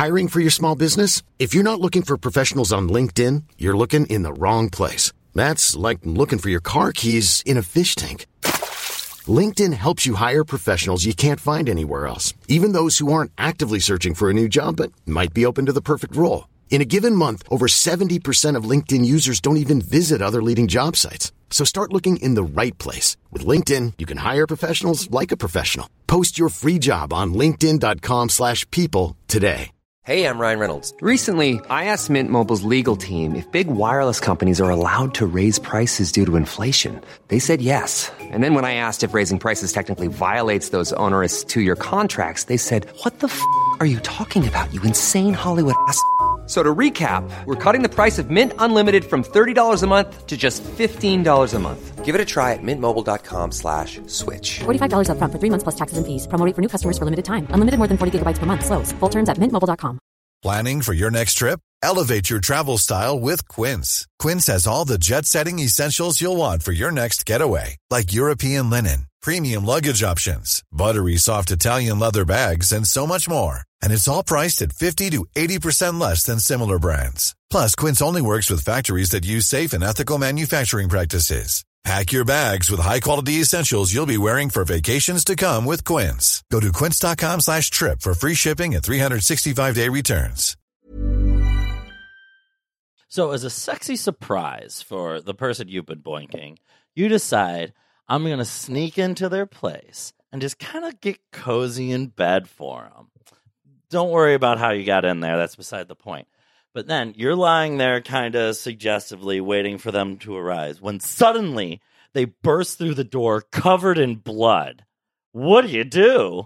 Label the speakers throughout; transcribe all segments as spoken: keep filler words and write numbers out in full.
Speaker 1: Hiring for your small business? If you're not looking for professionals on LinkedIn, you're looking in the wrong place. That's like looking for your car keys in a fish tank. LinkedIn helps you hire professionals you can't find anywhere else, even those who aren't actively searching for a new job but might be open to the perfect role. In a given month, over seventy percent of LinkedIn users don't even visit other leading job sites. So start looking in the right place. With LinkedIn, you can hire professionals like a professional. Post your free job on linkedin.com slash people today.
Speaker 2: Hey, I'm Ryan Reynolds. Recently, I asked Mint Mobile's legal team if big wireless companies are allowed to raise prices due to inflation. They said yes. And then when I asked if raising prices technically violates those onerous two-year contracts, they said, what the f*** are you talking about, you insane Hollywood ass f- So to recap, we're cutting the price of Mint Unlimited from thirty dollars a month to just fifteen dollars a month. Give it a try at mintmobile.com slash switch.
Speaker 3: forty-five dollars up front for three months plus taxes and fees. Promo rate for new customers for limited time. Unlimited more than forty gigabytes per month. Slows full terms at mint mobile dot com.
Speaker 4: Planning for your next trip? Elevate your travel style with Quince. Quince has all the jet-setting essentials you'll want for your next getaway, like European linen, premium luggage options, buttery soft Italian leather bags, and so much more. And it's all priced at fifty to eighty percent less than similar brands. Plus, Quince only works with factories that use safe and ethical manufacturing practices. Pack your bags with high-quality essentials you'll be wearing for vacations to come with Quince. Go to quince.com slash trip for free shipping and three sixty-five day returns.
Speaker 5: So as a sexy surprise for the person you've been boinking, you decide, I'm going to sneak into their place and just kind of get cozy in bed for them. Don't worry about how you got in there. That's beside the point. But then you're lying there kind of suggestively waiting for them to arise when suddenly they burst through the door covered in blood. What do you do?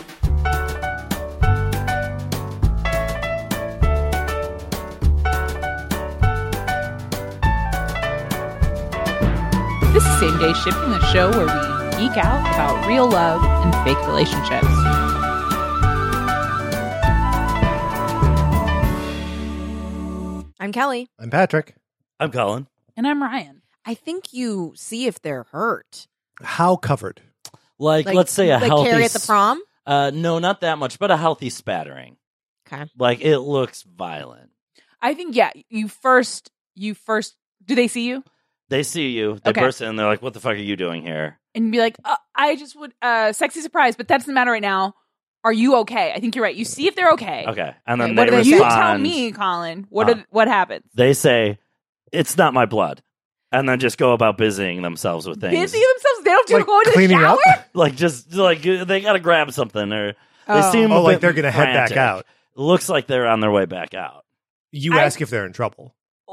Speaker 6: This is Same Day Shipping, the show where we geek out about real love and fake relationships.
Speaker 7: I'm Kelly.
Speaker 8: I'm Patrick.
Speaker 5: I'm Colin.
Speaker 6: And I'm Ryan.
Speaker 7: I think you see if they're hurt.
Speaker 8: How covered?
Speaker 5: Like,
Speaker 7: Like-
Speaker 5: let's say a
Speaker 7: like
Speaker 5: healthy...
Speaker 7: Carrie at the
Speaker 5: s-
Speaker 7: prom?
Speaker 5: Uh, no, not that much, but a healthy spattering.
Speaker 7: Okay.
Speaker 5: Like, it looks violent.
Speaker 6: I think, yeah, you first, you first, do they see you?
Speaker 5: They see you, they
Speaker 6: Okay.
Speaker 5: burst in, and they're like, what the fuck are you doing here?
Speaker 6: And be like, uh, I just would, uh, sexy surprise, but that doesn't matter right now. Are you okay? I think you're right. You see if they're okay.
Speaker 5: Okay. And then
Speaker 7: Okay,
Speaker 5: they
Speaker 7: what do they
Speaker 5: respond.
Speaker 7: say?
Speaker 6: You tell me, Colin, what,
Speaker 5: Uh,
Speaker 6: are, what happens?
Speaker 5: They say, it's not my blood. And then just go about busying themselves with things.
Speaker 6: Busy themselves? They don't do
Speaker 8: Like
Speaker 6: go into the
Speaker 8: cleaning
Speaker 6: shower?
Speaker 8: up?
Speaker 5: Like, just, like, they gotta grab something, or they
Speaker 6: Oh.
Speaker 5: seem a
Speaker 8: Oh, like
Speaker 5: bit
Speaker 8: they're going to head back
Speaker 5: frantic.
Speaker 8: out.
Speaker 5: Looks like they're on their way back out.
Speaker 8: You
Speaker 6: I-
Speaker 8: ask if they're in trouble.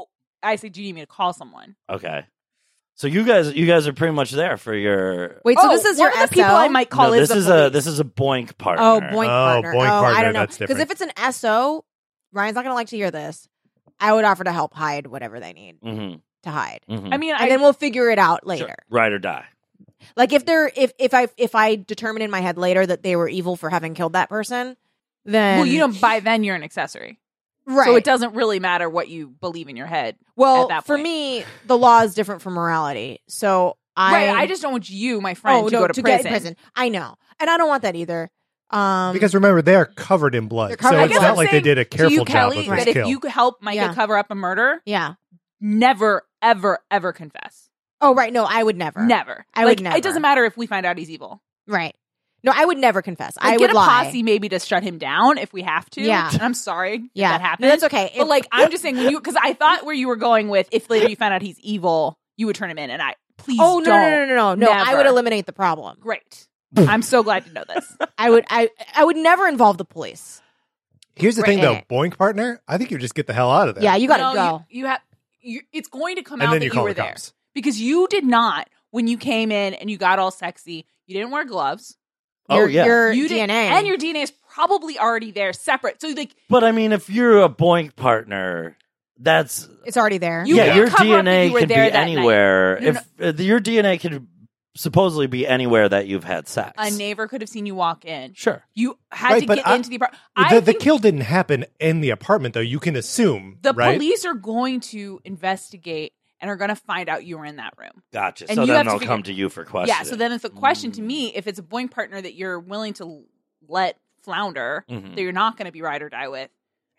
Speaker 6: I say, do you need me to call someone?
Speaker 5: Okay. So you guys, you guys are pretty much there for your.
Speaker 7: Wait, so
Speaker 6: Oh,
Speaker 7: this is
Speaker 6: one
Speaker 7: your
Speaker 6: of the people
Speaker 7: S O?
Speaker 6: I might call
Speaker 5: no,
Speaker 6: is
Speaker 5: this
Speaker 6: the
Speaker 5: is a
Speaker 6: police.
Speaker 5: this is a boink partner.
Speaker 7: Oh, boink partner.
Speaker 8: boink
Speaker 7: oh,
Speaker 8: partner,
Speaker 7: I don't know.
Speaker 8: that's
Speaker 7: Because
Speaker 8: different.
Speaker 7: if it's an S O, Ryan's not going to like to hear this. I would offer to help hide whatever they need
Speaker 5: Mm-hmm.
Speaker 7: to hide.
Speaker 5: Mm-hmm.
Speaker 6: I mean,
Speaker 7: And
Speaker 6: I,
Speaker 7: then we'll figure it out later.
Speaker 5: Ride or die.
Speaker 7: Like if they're if if I if I determine in my head later that they were evil for having killed that person, then
Speaker 6: well, you know, by then you're an accessory.
Speaker 7: right.
Speaker 6: So it doesn't really matter what you believe in your head.
Speaker 7: Well,
Speaker 6: at that
Speaker 7: for
Speaker 6: point.
Speaker 7: me, the law is different from morality. So I
Speaker 6: right, I just don't want you, my friend,
Speaker 7: oh,
Speaker 6: to
Speaker 7: no,
Speaker 6: go to,
Speaker 7: to
Speaker 6: prison.
Speaker 7: get in prison. I know, and I don't want that either. Um,
Speaker 8: Because remember, they are covered in blood.
Speaker 7: They're covered
Speaker 8: So
Speaker 7: in
Speaker 8: it's
Speaker 7: blood.
Speaker 8: not
Speaker 6: I'm
Speaker 8: like they
Speaker 6: saying
Speaker 8: did a
Speaker 6: to
Speaker 8: careful
Speaker 6: you,
Speaker 8: job
Speaker 6: Kelly,
Speaker 8: with
Speaker 6: that
Speaker 8: this
Speaker 6: if
Speaker 8: kill.
Speaker 6: you could help Micah
Speaker 7: Yeah.
Speaker 6: cover up a murder,
Speaker 7: yeah.
Speaker 6: never, ever, ever confess.
Speaker 7: Oh, right. No, I would never.
Speaker 6: Never.
Speaker 7: I
Speaker 6: like,
Speaker 7: would never.
Speaker 6: It doesn't matter if we find out he's evil.
Speaker 7: Right. No, I would never confess.
Speaker 6: Like,
Speaker 7: I
Speaker 6: get
Speaker 7: would
Speaker 6: a
Speaker 7: lie.
Speaker 6: posse maybe to shut him down if we have to.
Speaker 7: Yeah.
Speaker 6: And I'm sorry if
Speaker 7: Yeah.
Speaker 6: that
Speaker 7: No,
Speaker 6: happened.
Speaker 7: that's okay.
Speaker 6: But
Speaker 7: If-
Speaker 6: like, I'm just saying when you, because I thought where you were going with, if later you found out he's evil, you would turn him in, and I please
Speaker 7: Oh no,
Speaker 6: don't.
Speaker 7: no, no, no, no, no! I
Speaker 6: Never.
Speaker 7: would eliminate the problem.
Speaker 6: Great. I'm so glad to know this.
Speaker 7: I would. I. I would never involve the police.
Speaker 8: Here's the
Speaker 7: Right.
Speaker 8: thing, though. Boink partner, I think you just get the hell out of there.
Speaker 7: Yeah, you got to
Speaker 6: No,
Speaker 7: go.
Speaker 6: You, you have. You, it's going to come
Speaker 8: And
Speaker 6: out
Speaker 8: then
Speaker 6: that
Speaker 8: you
Speaker 6: you,
Speaker 8: call
Speaker 6: were
Speaker 8: the
Speaker 6: there
Speaker 8: cops.
Speaker 6: because you did not when you came in and you got all sexy. You didn't wear gloves.
Speaker 5: Oh
Speaker 7: your,
Speaker 5: yeah.
Speaker 7: Your
Speaker 6: You
Speaker 7: D N A
Speaker 6: didn't, and your D N A is probably already there, separate. So like,
Speaker 5: But I mean, if you're a boink partner, that's
Speaker 7: it's already there.
Speaker 6: You
Speaker 5: yeah.
Speaker 6: can't
Speaker 5: Your
Speaker 6: cover up that
Speaker 5: D N A
Speaker 6: you were
Speaker 5: could be
Speaker 6: there that night.
Speaker 5: anywhere.
Speaker 6: No,
Speaker 5: If uh, your D N A could supposedly be anywhere that you've had sex,
Speaker 6: a neighbor could have seen you walk in.
Speaker 5: sure.
Speaker 6: You had
Speaker 8: Right,
Speaker 6: to
Speaker 8: but
Speaker 6: get
Speaker 8: I-
Speaker 6: into the apartment.
Speaker 8: The,
Speaker 6: I
Speaker 8: the
Speaker 6: think
Speaker 8: kill didn't happen in the apartment, though. You can assume,
Speaker 6: the
Speaker 8: right?
Speaker 6: police are going to investigate and are going to find out you were in that room.
Speaker 5: Gotcha.
Speaker 6: And
Speaker 5: So
Speaker 6: you
Speaker 5: then
Speaker 6: have to
Speaker 5: they'll
Speaker 6: figure-
Speaker 5: come to you for questions.
Speaker 6: Yeah. So then it's a question to me if it's a boink partner that you're willing to let flounder,
Speaker 5: Mhm.
Speaker 6: that you're not going to be ride or die with.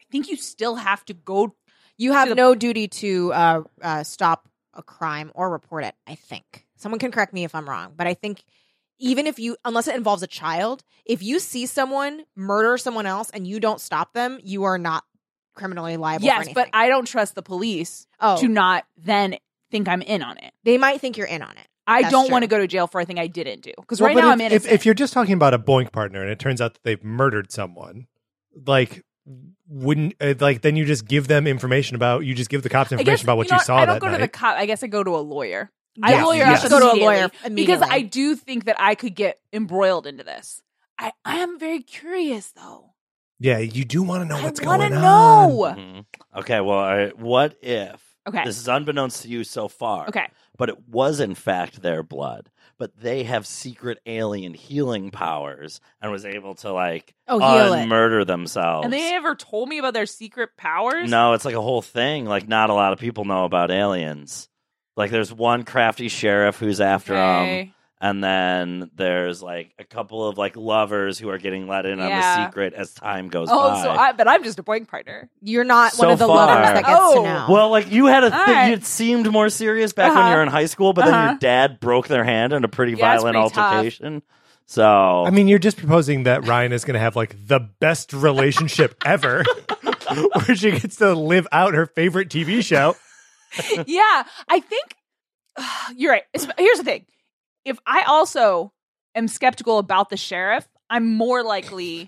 Speaker 6: I think you still have to go.
Speaker 7: You have
Speaker 6: the-
Speaker 7: no duty to uh, uh, stop a crime or report it, I think. Someone can correct me if I'm wrong, but I think even if you, unless it involves a child, if you see someone murder someone else and you don't stop them, you are not criminally liable for
Speaker 6: Yes,
Speaker 7: anything.
Speaker 6: but I don't trust the police
Speaker 7: Oh.
Speaker 6: to not then think I'm in on it.
Speaker 7: They might think you're in on it.
Speaker 6: I
Speaker 7: That's
Speaker 6: don't
Speaker 7: true.
Speaker 6: want to go to jail for a thing I didn't do. Because
Speaker 8: Well,
Speaker 6: right
Speaker 8: but
Speaker 6: now
Speaker 8: if,
Speaker 6: I'm
Speaker 8: if,
Speaker 6: innocent.
Speaker 8: if you're just talking about a boink partner and it turns out that they've murdered someone, like, wouldn't uh, like then you just give them information about you just give the cops
Speaker 6: I
Speaker 8: information
Speaker 6: guess,
Speaker 8: about what
Speaker 6: know
Speaker 8: you saw
Speaker 6: I don't
Speaker 8: that
Speaker 6: go to the
Speaker 8: night.
Speaker 6: cop. I guess I go to a lawyer.
Speaker 7: Yes,
Speaker 6: I lawyer
Speaker 8: yes.
Speaker 6: up
Speaker 7: Go to a
Speaker 6: immediately
Speaker 7: lawyer
Speaker 6: because
Speaker 7: immediately.
Speaker 6: I do think that I could get embroiled into this. I, I am very curious though.
Speaker 8: Yeah, you do want to know what's
Speaker 6: I want
Speaker 8: going
Speaker 6: to
Speaker 8: on.
Speaker 6: know.
Speaker 5: Mhm. Okay, well, all right, what if
Speaker 6: Okay.
Speaker 5: this is unbeknownst to you so far?
Speaker 6: Okay.
Speaker 5: But it was in fact their blood. But they have secret alien healing powers and was able to like
Speaker 7: Oh, heal it.
Speaker 5: unmurder themselves.
Speaker 6: And they never told me about their secret powers.
Speaker 5: No, it's like a whole thing. Like not a lot of people know about aliens. Like there's one crafty sheriff who's after them,
Speaker 6: Okay.
Speaker 5: and then there's like a couple of like lovers who are getting let in on
Speaker 6: Yeah.
Speaker 5: the secret as time goes
Speaker 6: Oh,
Speaker 5: by.
Speaker 6: so I, but I'm just a boink partner.
Speaker 7: You're not
Speaker 5: So
Speaker 7: one of the
Speaker 5: far.
Speaker 7: lovers that gets
Speaker 6: Oh.
Speaker 7: to know.
Speaker 5: Well, like you had a
Speaker 6: All
Speaker 5: thing,
Speaker 6: right.
Speaker 5: it seemed more serious back when
Speaker 6: Uh-huh.
Speaker 5: you were in high school, but then
Speaker 6: Uh-huh.
Speaker 5: your dad broke their hand in a pretty
Speaker 6: Yeah, it's
Speaker 5: violent
Speaker 6: pretty tough.
Speaker 5: altercation. So
Speaker 8: I mean, you're just proposing that Ryan is going to have like the best relationship ever, where she gets to live out her favorite T V show.
Speaker 6: Yeah, I think you're right. It's- Here's the thing: if I also am skeptical about the sheriff, I'm more likely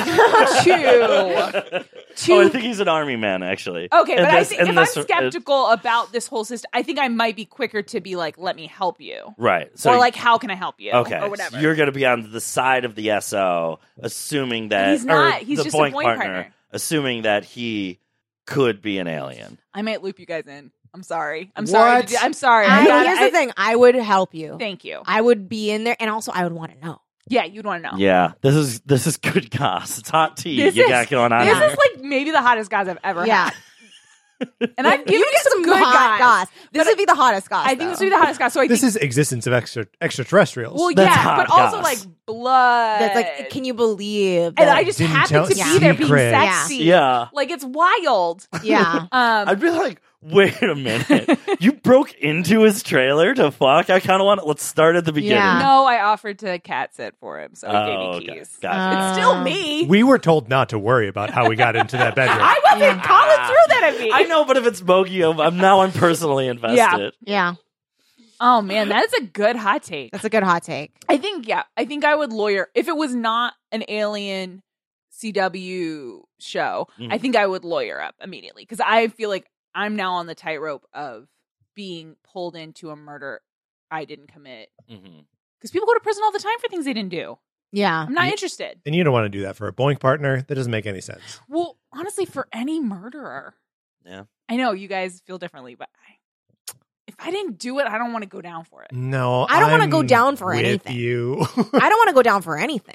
Speaker 6: to. to
Speaker 5: oh, I think he's an army man, actually.
Speaker 6: Okay,
Speaker 5: In
Speaker 6: but I
Speaker 5: this-
Speaker 6: think
Speaker 5: in
Speaker 6: if
Speaker 5: this-
Speaker 6: I'm skeptical about this whole system, I think I might be quicker to be like, "Let me help you,"
Speaker 5: right? So
Speaker 6: or like, "How can I help you?"
Speaker 5: okay,
Speaker 6: or whatever.
Speaker 5: so you're going to be on the side of the S O, assuming that
Speaker 6: he's
Speaker 5: or
Speaker 6: not. He's
Speaker 5: the
Speaker 6: just a
Speaker 5: Boink
Speaker 6: Boink
Speaker 5: partner,
Speaker 6: partner.
Speaker 5: assuming that he could be an alien.
Speaker 6: I might loop you guys in. I'm sorry. I'm sorry.
Speaker 8: What?
Speaker 6: To do, I'm sorry.
Speaker 7: I-
Speaker 6: I gotta-
Speaker 7: here's
Speaker 6: I-
Speaker 7: the thing. I would help you.
Speaker 6: Thank you.
Speaker 7: I would be in there, and also I would want to know.
Speaker 6: Yeah, you'd want to know.
Speaker 5: Yeah, this is this is good goss. It's hot tea
Speaker 6: This
Speaker 5: you
Speaker 6: is-
Speaker 5: got going on
Speaker 6: This
Speaker 5: here.
Speaker 6: is like maybe the hottest guys I've ever
Speaker 7: Yeah.
Speaker 6: had. And I'm giving you some good
Speaker 7: hot
Speaker 6: guys.
Speaker 7: goss. This
Speaker 6: But
Speaker 7: would be the hottest goss.
Speaker 6: I think this would be the hottest guy. So I
Speaker 8: This
Speaker 6: think,
Speaker 8: is existence of extra extraterrestrials.
Speaker 6: well,
Speaker 5: That's
Speaker 6: yeah,
Speaker 5: hot
Speaker 6: but also
Speaker 5: goss.
Speaker 6: like blood.
Speaker 7: That's like, can you believe?
Speaker 6: and
Speaker 7: that-
Speaker 6: I just
Speaker 8: Didn't
Speaker 6: happen
Speaker 8: tell-
Speaker 6: to be
Speaker 7: Yeah.
Speaker 6: there being
Speaker 8: Secret.
Speaker 6: sexy.
Speaker 5: Yeah.
Speaker 6: like it's wild.
Speaker 7: yeah.
Speaker 6: Um,
Speaker 5: I'd be like, wait a minute. You broke into his trailer to fuck? I kind of want to. Let's start at the beginning.
Speaker 7: Yeah.
Speaker 6: no, I offered to cat sit for him, so he
Speaker 5: Oh,
Speaker 6: gave me
Speaker 5: okay.
Speaker 6: keys.
Speaker 5: Gotcha.
Speaker 6: It's still me.
Speaker 8: we were told not to worry about how we got into that bedroom.
Speaker 6: I wasn't calling through that at me.
Speaker 5: I know, but if it's Bogey, I'm now I'm personally invested.
Speaker 7: Yeah.
Speaker 6: Oh man, that's a good hot take.
Speaker 7: That's a good hot take.
Speaker 6: I think yeah, I think I would lawyer if it was not an alien C W show.
Speaker 5: Mhm.
Speaker 6: I think I would lawyer up immediately because I feel like I'm now on the tightrope of being pulled into a murder I didn't commit.
Speaker 5: Mhm.
Speaker 6: Because people go to prison all the time for things they didn't do.
Speaker 7: Yeah.
Speaker 6: I'm not
Speaker 8: Ye-
Speaker 6: interested.
Speaker 8: And you don't want to do that for a Boink partner. That doesn't make any sense.
Speaker 6: Well, honestly, for any murderer,
Speaker 5: Yeah.
Speaker 6: I know you guys feel differently, but I, if I didn't do it, I don't want to go down for it.
Speaker 8: No,
Speaker 7: I don't wanna
Speaker 8: I'm
Speaker 7: go down for
Speaker 8: with
Speaker 7: anything.
Speaker 8: You.
Speaker 7: I don't want to go down for anything.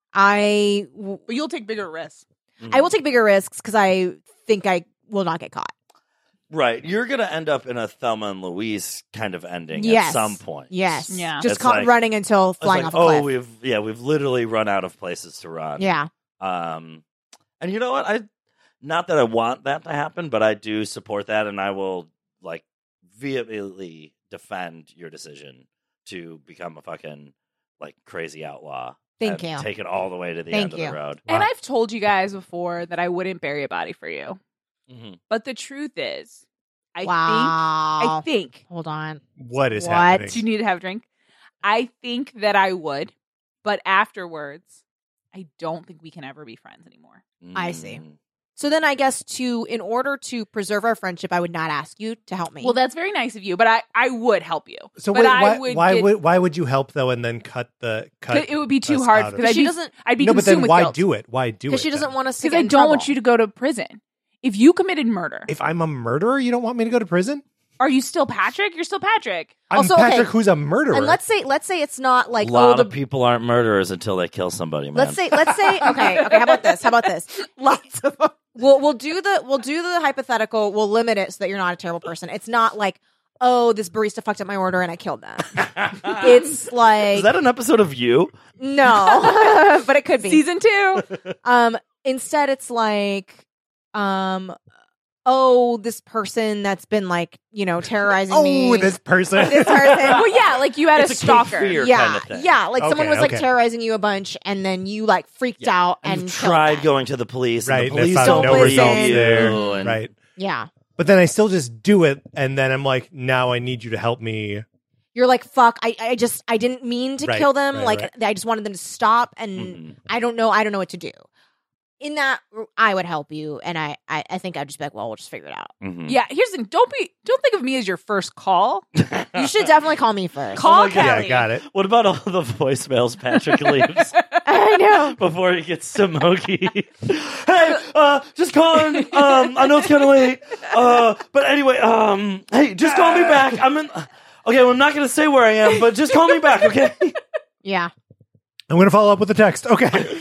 Speaker 7: I w-
Speaker 6: But you'll take bigger risks.
Speaker 5: Mhm.
Speaker 7: I will take bigger risks because I think I will not get caught.
Speaker 5: Right. You're going to end up in a Thelma and Louise kind of ending
Speaker 7: Yes.
Speaker 5: at some point.
Speaker 7: Yes.
Speaker 6: Yeah.
Speaker 7: Just
Speaker 5: It's
Speaker 7: caught
Speaker 5: like-
Speaker 7: running until
Speaker 5: It's
Speaker 7: flying
Speaker 5: like,
Speaker 7: off a cliff.
Speaker 5: oh, we've yeah, we've literally run out of places to run.
Speaker 7: Yeah.
Speaker 5: Um, and you know what? I not that I want that to happen, but I do support that, and I will like vehemently defend your decision to become a fucking like crazy outlaw.
Speaker 7: Thank
Speaker 5: and
Speaker 7: you.
Speaker 5: Take it all the way to the
Speaker 7: Thank
Speaker 5: end
Speaker 7: you.
Speaker 5: of the road.
Speaker 6: And
Speaker 8: Wow.
Speaker 6: I've told you guys before that I wouldn't bury a body for you.
Speaker 5: Mhm.
Speaker 6: But the truth is, I
Speaker 7: wow.
Speaker 6: think, I think,
Speaker 7: Hold on.
Speaker 8: What is
Speaker 7: What?
Speaker 8: happening?
Speaker 6: do you need to have a drink? I think that I would, but afterwards, I don't think we can ever be friends anymore.
Speaker 7: I see.
Speaker 5: Mm.
Speaker 7: So then I guess to in order to preserve our friendship, I would not ask you to help me.
Speaker 6: Well, that's very nice of you, but I, I would help you.
Speaker 8: So
Speaker 6: but
Speaker 8: wait,
Speaker 6: I
Speaker 8: why,
Speaker 6: would
Speaker 8: why
Speaker 6: get-
Speaker 8: would why would you help though, and then cut the cut?
Speaker 6: it would be too
Speaker 8: us
Speaker 6: hard
Speaker 8: out of
Speaker 6: because I'd
Speaker 7: she
Speaker 6: be,
Speaker 7: doesn't-
Speaker 6: I'd be
Speaker 8: no, but
Speaker 6: consumed
Speaker 8: then
Speaker 6: with
Speaker 8: why
Speaker 6: guilt.
Speaker 8: do it? Why do it?
Speaker 7: because she doesn't
Speaker 8: then?
Speaker 7: want us to
Speaker 6: Because
Speaker 7: get
Speaker 6: I
Speaker 7: in
Speaker 6: don't want
Speaker 7: trouble.
Speaker 6: you to go to prison. If you committed murder,
Speaker 8: If I'm a murderer, you don't want me to go to prison.
Speaker 6: are you still Patrick? You're still Patrick.
Speaker 8: I'm
Speaker 7: Also,
Speaker 8: Patrick,
Speaker 7: okay.
Speaker 8: who's a murderer.
Speaker 7: And let's say let's say it's not like
Speaker 5: a lot
Speaker 7: oh the
Speaker 5: of people aren't murderers until they kill somebody, man.
Speaker 7: let's say let's say okay okay how about this how about this
Speaker 6: Lots of them.
Speaker 7: we'll we'll do the we'll do the hypothetical we'll limit it so that you're not a terrible person. It's not like oh this barista fucked up my order and I killed them. It's like
Speaker 5: Is that an episode of You?
Speaker 7: no but it could be
Speaker 6: Season two.
Speaker 7: um instead it's like um, oh, this person that's been like, you know, terrorizing me.
Speaker 8: Oh, this person.
Speaker 7: This person.
Speaker 6: Well, yeah, like you had
Speaker 5: It's
Speaker 6: a
Speaker 5: a Cape
Speaker 6: stalker.
Speaker 5: Fear
Speaker 7: yeah,
Speaker 5: kind of thing.
Speaker 7: yeah. Like someone
Speaker 8: Okay,
Speaker 7: was like
Speaker 8: okay.
Speaker 7: terrorizing you a bunch, and then you like freaked
Speaker 5: Yeah.
Speaker 7: out and
Speaker 5: You've
Speaker 7: killed
Speaker 5: tried
Speaker 7: them.
Speaker 5: going to the police,
Speaker 8: Right.
Speaker 5: and the police
Speaker 8: that's
Speaker 5: don't
Speaker 8: no
Speaker 7: listen.
Speaker 8: results
Speaker 5: you.
Speaker 8: there.
Speaker 5: And
Speaker 8: Right.
Speaker 7: Yeah.
Speaker 8: But then I still just do it, and then I'm like, now I need you to help me.
Speaker 7: You're like, fuck, I, I just, I didn't mean to
Speaker 8: Right,
Speaker 7: kill them.
Speaker 8: right,
Speaker 7: like,
Speaker 8: right.
Speaker 7: I just wanted them to stop, and
Speaker 5: Mhm.
Speaker 7: I don't know, I don't know what to do. In that, I would help you, and I, I, I think I'd just be like, well, we'll just figure it out.
Speaker 5: Mhm.
Speaker 6: Yeah, here's the thing. Don't be. Don't think of me as your first call.
Speaker 7: You should definitely call me first.
Speaker 6: Call
Speaker 5: my God.
Speaker 6: Kelly.
Speaker 8: Yeah, got it.
Speaker 5: What about all the voicemails Patrick leaves
Speaker 7: I know.
Speaker 5: before he gets to Mogi? Hey, uh, just calling. Um, I know it's kind of late. Uh, but anyway, um, hey, just call me back. I'm in. Okay, well, I'm not going to say where I am, but just call me back, okay?
Speaker 7: Yeah.
Speaker 8: I'm going to follow up with a text. Okay.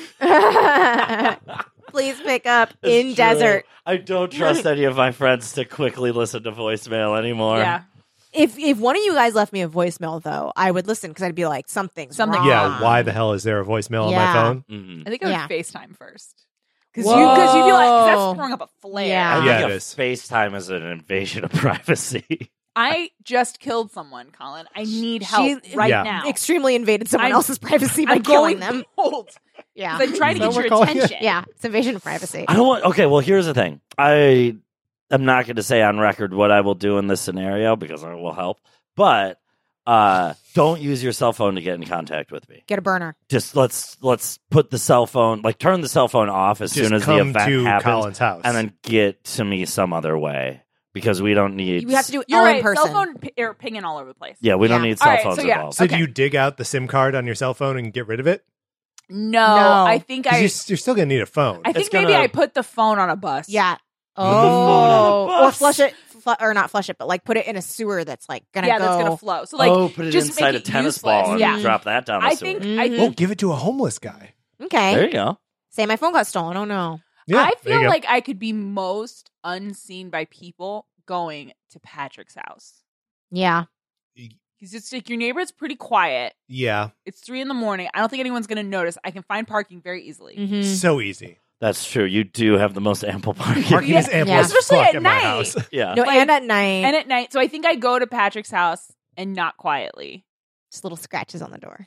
Speaker 7: Please pick up
Speaker 5: It's
Speaker 7: in
Speaker 5: true.
Speaker 7: desert.
Speaker 5: I don't trust any of my friends to quickly listen to voicemail anymore.
Speaker 6: Yeah.
Speaker 7: If if one of you guys left me a voicemail, though, I would listen because I'd be like, something's
Speaker 6: Something-
Speaker 7: wrong.
Speaker 8: Yeah, why the hell is there a voicemail on my
Speaker 7: Yeah.
Speaker 8: phone?
Speaker 5: Mhm.
Speaker 6: I think I would
Speaker 7: Yeah.
Speaker 6: FaceTime first. Because you, because you feel like 'cause that's throwing up a flare.
Speaker 7: Yeah.
Speaker 5: I
Speaker 8: Yeah,
Speaker 5: think
Speaker 8: it
Speaker 5: a
Speaker 8: is.
Speaker 5: FaceTime is an invasion of privacy.
Speaker 6: I just killed someone, Colin. I need help
Speaker 7: She-
Speaker 6: right
Speaker 8: Yeah.
Speaker 6: now.
Speaker 7: Extremely invaded someone
Speaker 6: I'm-
Speaker 7: else's privacy by
Speaker 6: I'm
Speaker 7: killing
Speaker 6: going
Speaker 7: them.
Speaker 6: cold.
Speaker 7: Yeah.
Speaker 6: 'Cause I'm trying to
Speaker 8: So
Speaker 6: get
Speaker 8: we're
Speaker 6: your
Speaker 8: calling it-
Speaker 6: attention.
Speaker 7: Yeah. It's invasion of privacy.
Speaker 5: I don't want. Okay, well, here's the thing. I am not going to say on record what I will do in this scenario because it will help. But uh, don't use your cell phone to get in contact with me.
Speaker 7: Get a burner.
Speaker 5: Just let's let's put the cell phone, like turn the cell phone off as
Speaker 8: Just
Speaker 5: soon as the
Speaker 8: come
Speaker 5: event
Speaker 8: to
Speaker 5: happens,
Speaker 8: Colin's house.
Speaker 5: and then get to me some other way because we don't need.
Speaker 7: We have to do it
Speaker 6: You're
Speaker 7: all
Speaker 6: right.
Speaker 7: in person.
Speaker 6: Cell phone p- are pinging all over the place.
Speaker 5: Yeah, we don't
Speaker 7: Yeah.
Speaker 5: need cell
Speaker 6: All right,
Speaker 5: phones
Speaker 6: so yeah.
Speaker 5: involved.
Speaker 8: So
Speaker 6: Okay.
Speaker 8: do you dig out the SIM card on your cell phone and get rid of it?
Speaker 6: No,
Speaker 7: No.
Speaker 6: I think
Speaker 8: 'Cause
Speaker 6: I.
Speaker 8: you're, you're still going to need a phone.
Speaker 6: I think
Speaker 5: It's
Speaker 6: maybe
Speaker 5: gonna-
Speaker 6: I put the phone on a bus.
Speaker 7: Yeah.
Speaker 5: the phone on
Speaker 7: Oh.
Speaker 5: a
Speaker 7: Or
Speaker 5: bus.
Speaker 7: flush it, fl- or not flush it, but like put it in a sewer that's like gonna
Speaker 6: yeah,
Speaker 7: go.
Speaker 6: that's gonna flow. So like,
Speaker 5: oh, put it
Speaker 6: just
Speaker 5: inside a
Speaker 6: make it
Speaker 5: tennis
Speaker 6: useless.
Speaker 5: ball and
Speaker 6: Yeah.
Speaker 5: drop that down the
Speaker 6: I
Speaker 5: sewer.
Speaker 6: think.
Speaker 7: Mhm.
Speaker 6: I
Speaker 8: Oh,
Speaker 6: think.
Speaker 8: give it to a homeless guy.
Speaker 7: Okay.
Speaker 5: There you go.
Speaker 7: Say my phone got stolen. Oh no.
Speaker 8: Yeah,
Speaker 6: I
Speaker 8: there you
Speaker 6: feel
Speaker 8: go.
Speaker 6: like I could be most unseen by people going to Patrick's house
Speaker 7: Yeah.
Speaker 6: because it's like your neighborhood's pretty quiet.
Speaker 8: Yeah,
Speaker 6: It's three in the morning. I don't think anyone's gonna notice. I can find parking very easily.
Speaker 7: Mhm.
Speaker 8: so easy.
Speaker 5: That's true. You do have the most ample parking.
Speaker 8: Parking
Speaker 6: Yeah.
Speaker 8: is ample
Speaker 7: Yeah.
Speaker 8: as
Speaker 6: Especially
Speaker 8: fuck
Speaker 6: at
Speaker 8: at my
Speaker 6: night.
Speaker 8: house.
Speaker 5: Yeah.
Speaker 7: No,
Speaker 6: Like-
Speaker 7: and at night,
Speaker 6: And at night, so I think I go to Patrick's house and not quietly.
Speaker 7: just little scratches on the door.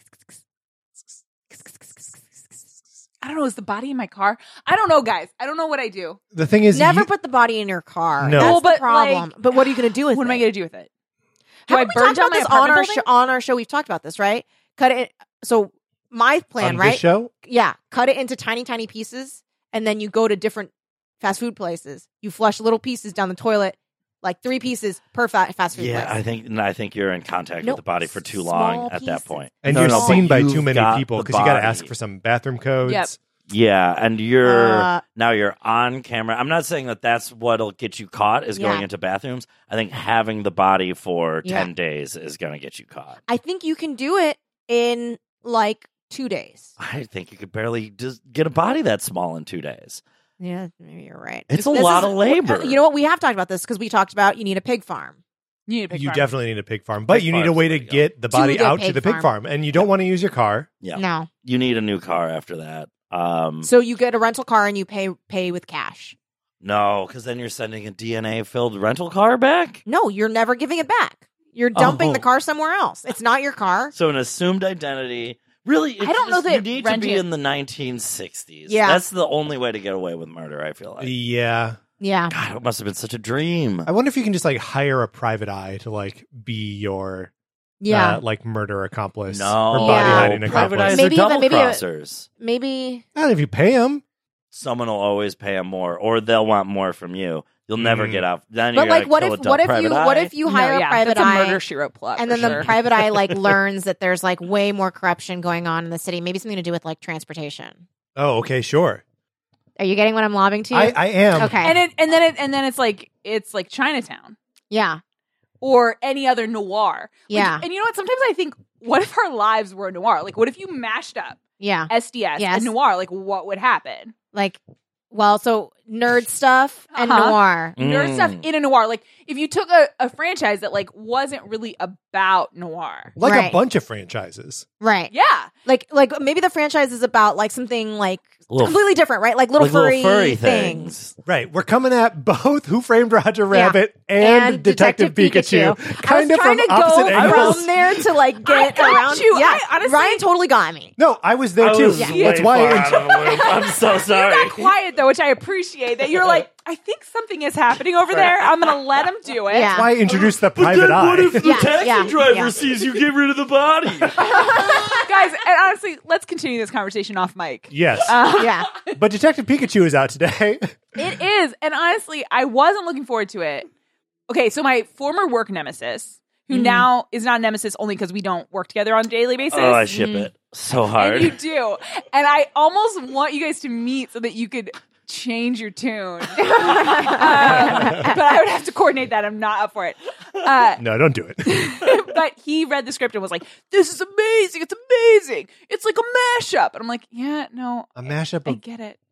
Speaker 6: I don't know. Is the body in my car? I don't know, guys. I don't know what I do.
Speaker 8: The thing is,
Speaker 7: Never
Speaker 8: you-
Speaker 7: put the body in your car.
Speaker 8: No.
Speaker 7: That's
Speaker 6: Well,
Speaker 7: the
Speaker 6: but,
Speaker 7: problem.
Speaker 6: like,
Speaker 7: but what are you going to do with
Speaker 6: What
Speaker 7: it?
Speaker 6: am I going to do with it? Do I
Speaker 7: Haven't we
Speaker 6: burn
Speaker 7: talked
Speaker 6: down
Speaker 7: about
Speaker 6: my
Speaker 7: this on our
Speaker 6: apartment
Speaker 7: show?
Speaker 6: building?
Speaker 7: On our show, we've talked about this, right? Cut it. So my plan,
Speaker 8: on
Speaker 7: right?
Speaker 8: this show.
Speaker 7: Yeah, cut it into tiny, tiny pieces, and then you go to different fast food places. You flush little pieces down the toilet, like three pieces per fa- fast food
Speaker 5: Yeah,
Speaker 7: place.
Speaker 5: I think and I think you're in contact
Speaker 7: No,
Speaker 5: with the body for too
Speaker 7: small
Speaker 5: long at that
Speaker 7: pieces.
Speaker 5: point.
Speaker 8: And
Speaker 5: No,
Speaker 8: you're
Speaker 5: no, but
Speaker 8: seen by
Speaker 5: you've
Speaker 8: too many
Speaker 5: got
Speaker 8: people
Speaker 5: the
Speaker 8: because you got to
Speaker 5: body.
Speaker 8: ask for some bathroom codes.
Speaker 6: Yep.
Speaker 5: Yeah, and you're
Speaker 7: Uh,
Speaker 5: now you're on camera. I'm not saying that that's what'll get you caught is going
Speaker 7: Yeah.
Speaker 5: into bathrooms. I think having the body for
Speaker 7: Yeah.
Speaker 5: ten days is going to get you caught.
Speaker 7: I think you can do it in like two days.
Speaker 5: I think you could barely just get a body that small in two days.
Speaker 7: Yeah, maybe you're right.
Speaker 5: It's a
Speaker 7: This
Speaker 5: lot
Speaker 7: is-
Speaker 5: of labor.
Speaker 7: You know what? We have talked about this because we talked about you need a pig farm.
Speaker 6: You need a pig
Speaker 8: You
Speaker 6: farm.
Speaker 8: definitely need a pig farm, but
Speaker 5: Pig
Speaker 8: you need a
Speaker 5: farm's
Speaker 8: way
Speaker 5: the
Speaker 8: to
Speaker 5: way to go.
Speaker 8: get the
Speaker 7: To
Speaker 8: body
Speaker 7: the
Speaker 8: out to
Speaker 7: pig
Speaker 8: the pig
Speaker 7: farm.
Speaker 8: farm, and you don't want to use your car.
Speaker 5: Yeah,
Speaker 7: No.
Speaker 5: you need a new car after that. Um,
Speaker 7: So you get a rental car and you pay pay with cash.
Speaker 5: no, because then you're sending a D N A filled rental car back.
Speaker 7: No, you're never giving it back. You're dumping
Speaker 5: Oh.
Speaker 7: the car somewhere else. It's not your car.
Speaker 5: So an assumed identity. Really, it's
Speaker 6: I don't know
Speaker 5: just-
Speaker 6: that
Speaker 5: you need to
Speaker 6: renting-
Speaker 5: be in the nineteen sixties.
Speaker 7: Yeah.
Speaker 5: That's the only way to get away with murder, I feel like.
Speaker 8: Yeah,
Speaker 7: Yeah.
Speaker 5: God, it must have been such a dream.
Speaker 8: I wonder if you can just like hire a private eye to like be your
Speaker 7: Yeah.
Speaker 8: uh, like murder accomplice
Speaker 5: No,
Speaker 8: or body
Speaker 7: Yeah.
Speaker 8: hiding
Speaker 5: private
Speaker 8: accomplice.
Speaker 5: eyes
Speaker 7: Maybe
Speaker 5: are
Speaker 7: even-
Speaker 5: double
Speaker 7: maybe a-
Speaker 5: crossers.
Speaker 7: Maybe
Speaker 8: Not if you pay them.
Speaker 5: Someone will always pay them more, or they'll want more from you. You'll never
Speaker 8: Mm.
Speaker 5: get out. Then
Speaker 7: But
Speaker 5: you're
Speaker 7: like
Speaker 5: gonna
Speaker 7: what
Speaker 5: kill
Speaker 7: if
Speaker 5: a dumb
Speaker 7: what if
Speaker 5: private
Speaker 7: you
Speaker 5: eye.
Speaker 7: what if you hire
Speaker 6: no,
Speaker 7: a
Speaker 6: yeah,
Speaker 7: private
Speaker 6: that's a
Speaker 7: eye
Speaker 6: murder she wrote plot,
Speaker 7: and
Speaker 6: for
Speaker 7: then
Speaker 6: sure.
Speaker 7: the private eye like learns that there's like way more corruption going on in the city. Maybe something to do with like transportation.
Speaker 8: Oh, okay, sure.
Speaker 7: Are you getting what I'm lobbing to you?
Speaker 8: I, I am.
Speaker 7: okay.
Speaker 6: and it and then it and then it's like it's like Chinatown
Speaker 7: yeah.
Speaker 6: or any other noir. Like,
Speaker 7: Yeah.
Speaker 6: and you know what? Sometimes I think, what if our lives were a noir? Like, what if you mashed up
Speaker 7: Yeah.
Speaker 6: S D S
Speaker 7: Yes.
Speaker 6: and noir? Like, what would happen?
Speaker 7: Like well, so nerd stuff and
Speaker 6: Uh-huh.
Speaker 7: noir.
Speaker 6: Nerd
Speaker 5: Mm.
Speaker 6: stuff in a noir. Like if you took a, a franchise that like wasn't really about noir.
Speaker 8: Like
Speaker 7: Right.
Speaker 8: a bunch of franchises.
Speaker 7: Right.
Speaker 6: Yeah.
Speaker 7: Like like maybe the franchise is about like something like
Speaker 5: Little-
Speaker 7: completely different, right? Like little
Speaker 5: like
Speaker 7: furry,
Speaker 5: little furry
Speaker 7: things.
Speaker 5: things.
Speaker 8: Right. We're coming at both Who Framed Roger
Speaker 7: Yeah.
Speaker 8: Rabbit and,
Speaker 7: And
Speaker 8: Detective, Pikachu.
Speaker 7: I was
Speaker 8: Kind of
Speaker 7: trying
Speaker 8: from
Speaker 7: to
Speaker 8: opposite
Speaker 7: go
Speaker 8: angles.
Speaker 7: from there to like get
Speaker 6: got
Speaker 7: around.
Speaker 6: you.
Speaker 7: Yeah,
Speaker 6: I honestly-
Speaker 7: Ryan totally got me.
Speaker 8: No, I was there
Speaker 5: I
Speaker 8: too.
Speaker 5: was
Speaker 7: Yeah.
Speaker 5: way
Speaker 8: That's why
Speaker 5: far
Speaker 8: I
Speaker 5: out of the loop. I'm so sorry.
Speaker 6: You got quiet though, which I appreciate. That you're like, I think something is happening over there. I'm gonna let him do it.
Speaker 7: Yeah.
Speaker 8: why I introduced the private eye.
Speaker 5: the
Speaker 7: Yeah, taxi yeah, driver yeah.
Speaker 5: sees you get rid of the body?
Speaker 6: Guys, and honestly, let's continue this conversation off mic.
Speaker 8: Yes.
Speaker 6: Uh,
Speaker 7: Yeah.
Speaker 8: But Detective Pikachu is out today.
Speaker 6: It is. And honestly, I wasn't looking forward to it. Okay, so my former work nemesis, who now is not a nemesis only because we don't work together on a daily basis.
Speaker 5: Oh, I ship it so hard.
Speaker 6: And you do. And I almost want you guys to meet so that you could change your tune. um, but I would have to coordinate that. I'm not up for it. Uh,
Speaker 8: No, don't do it.
Speaker 6: but he read the script and was like, this is amazing. It's amazing. It's like a mashup. And I'm like, yeah, no,
Speaker 8: A mashup
Speaker 6: I
Speaker 8: of
Speaker 6: get it.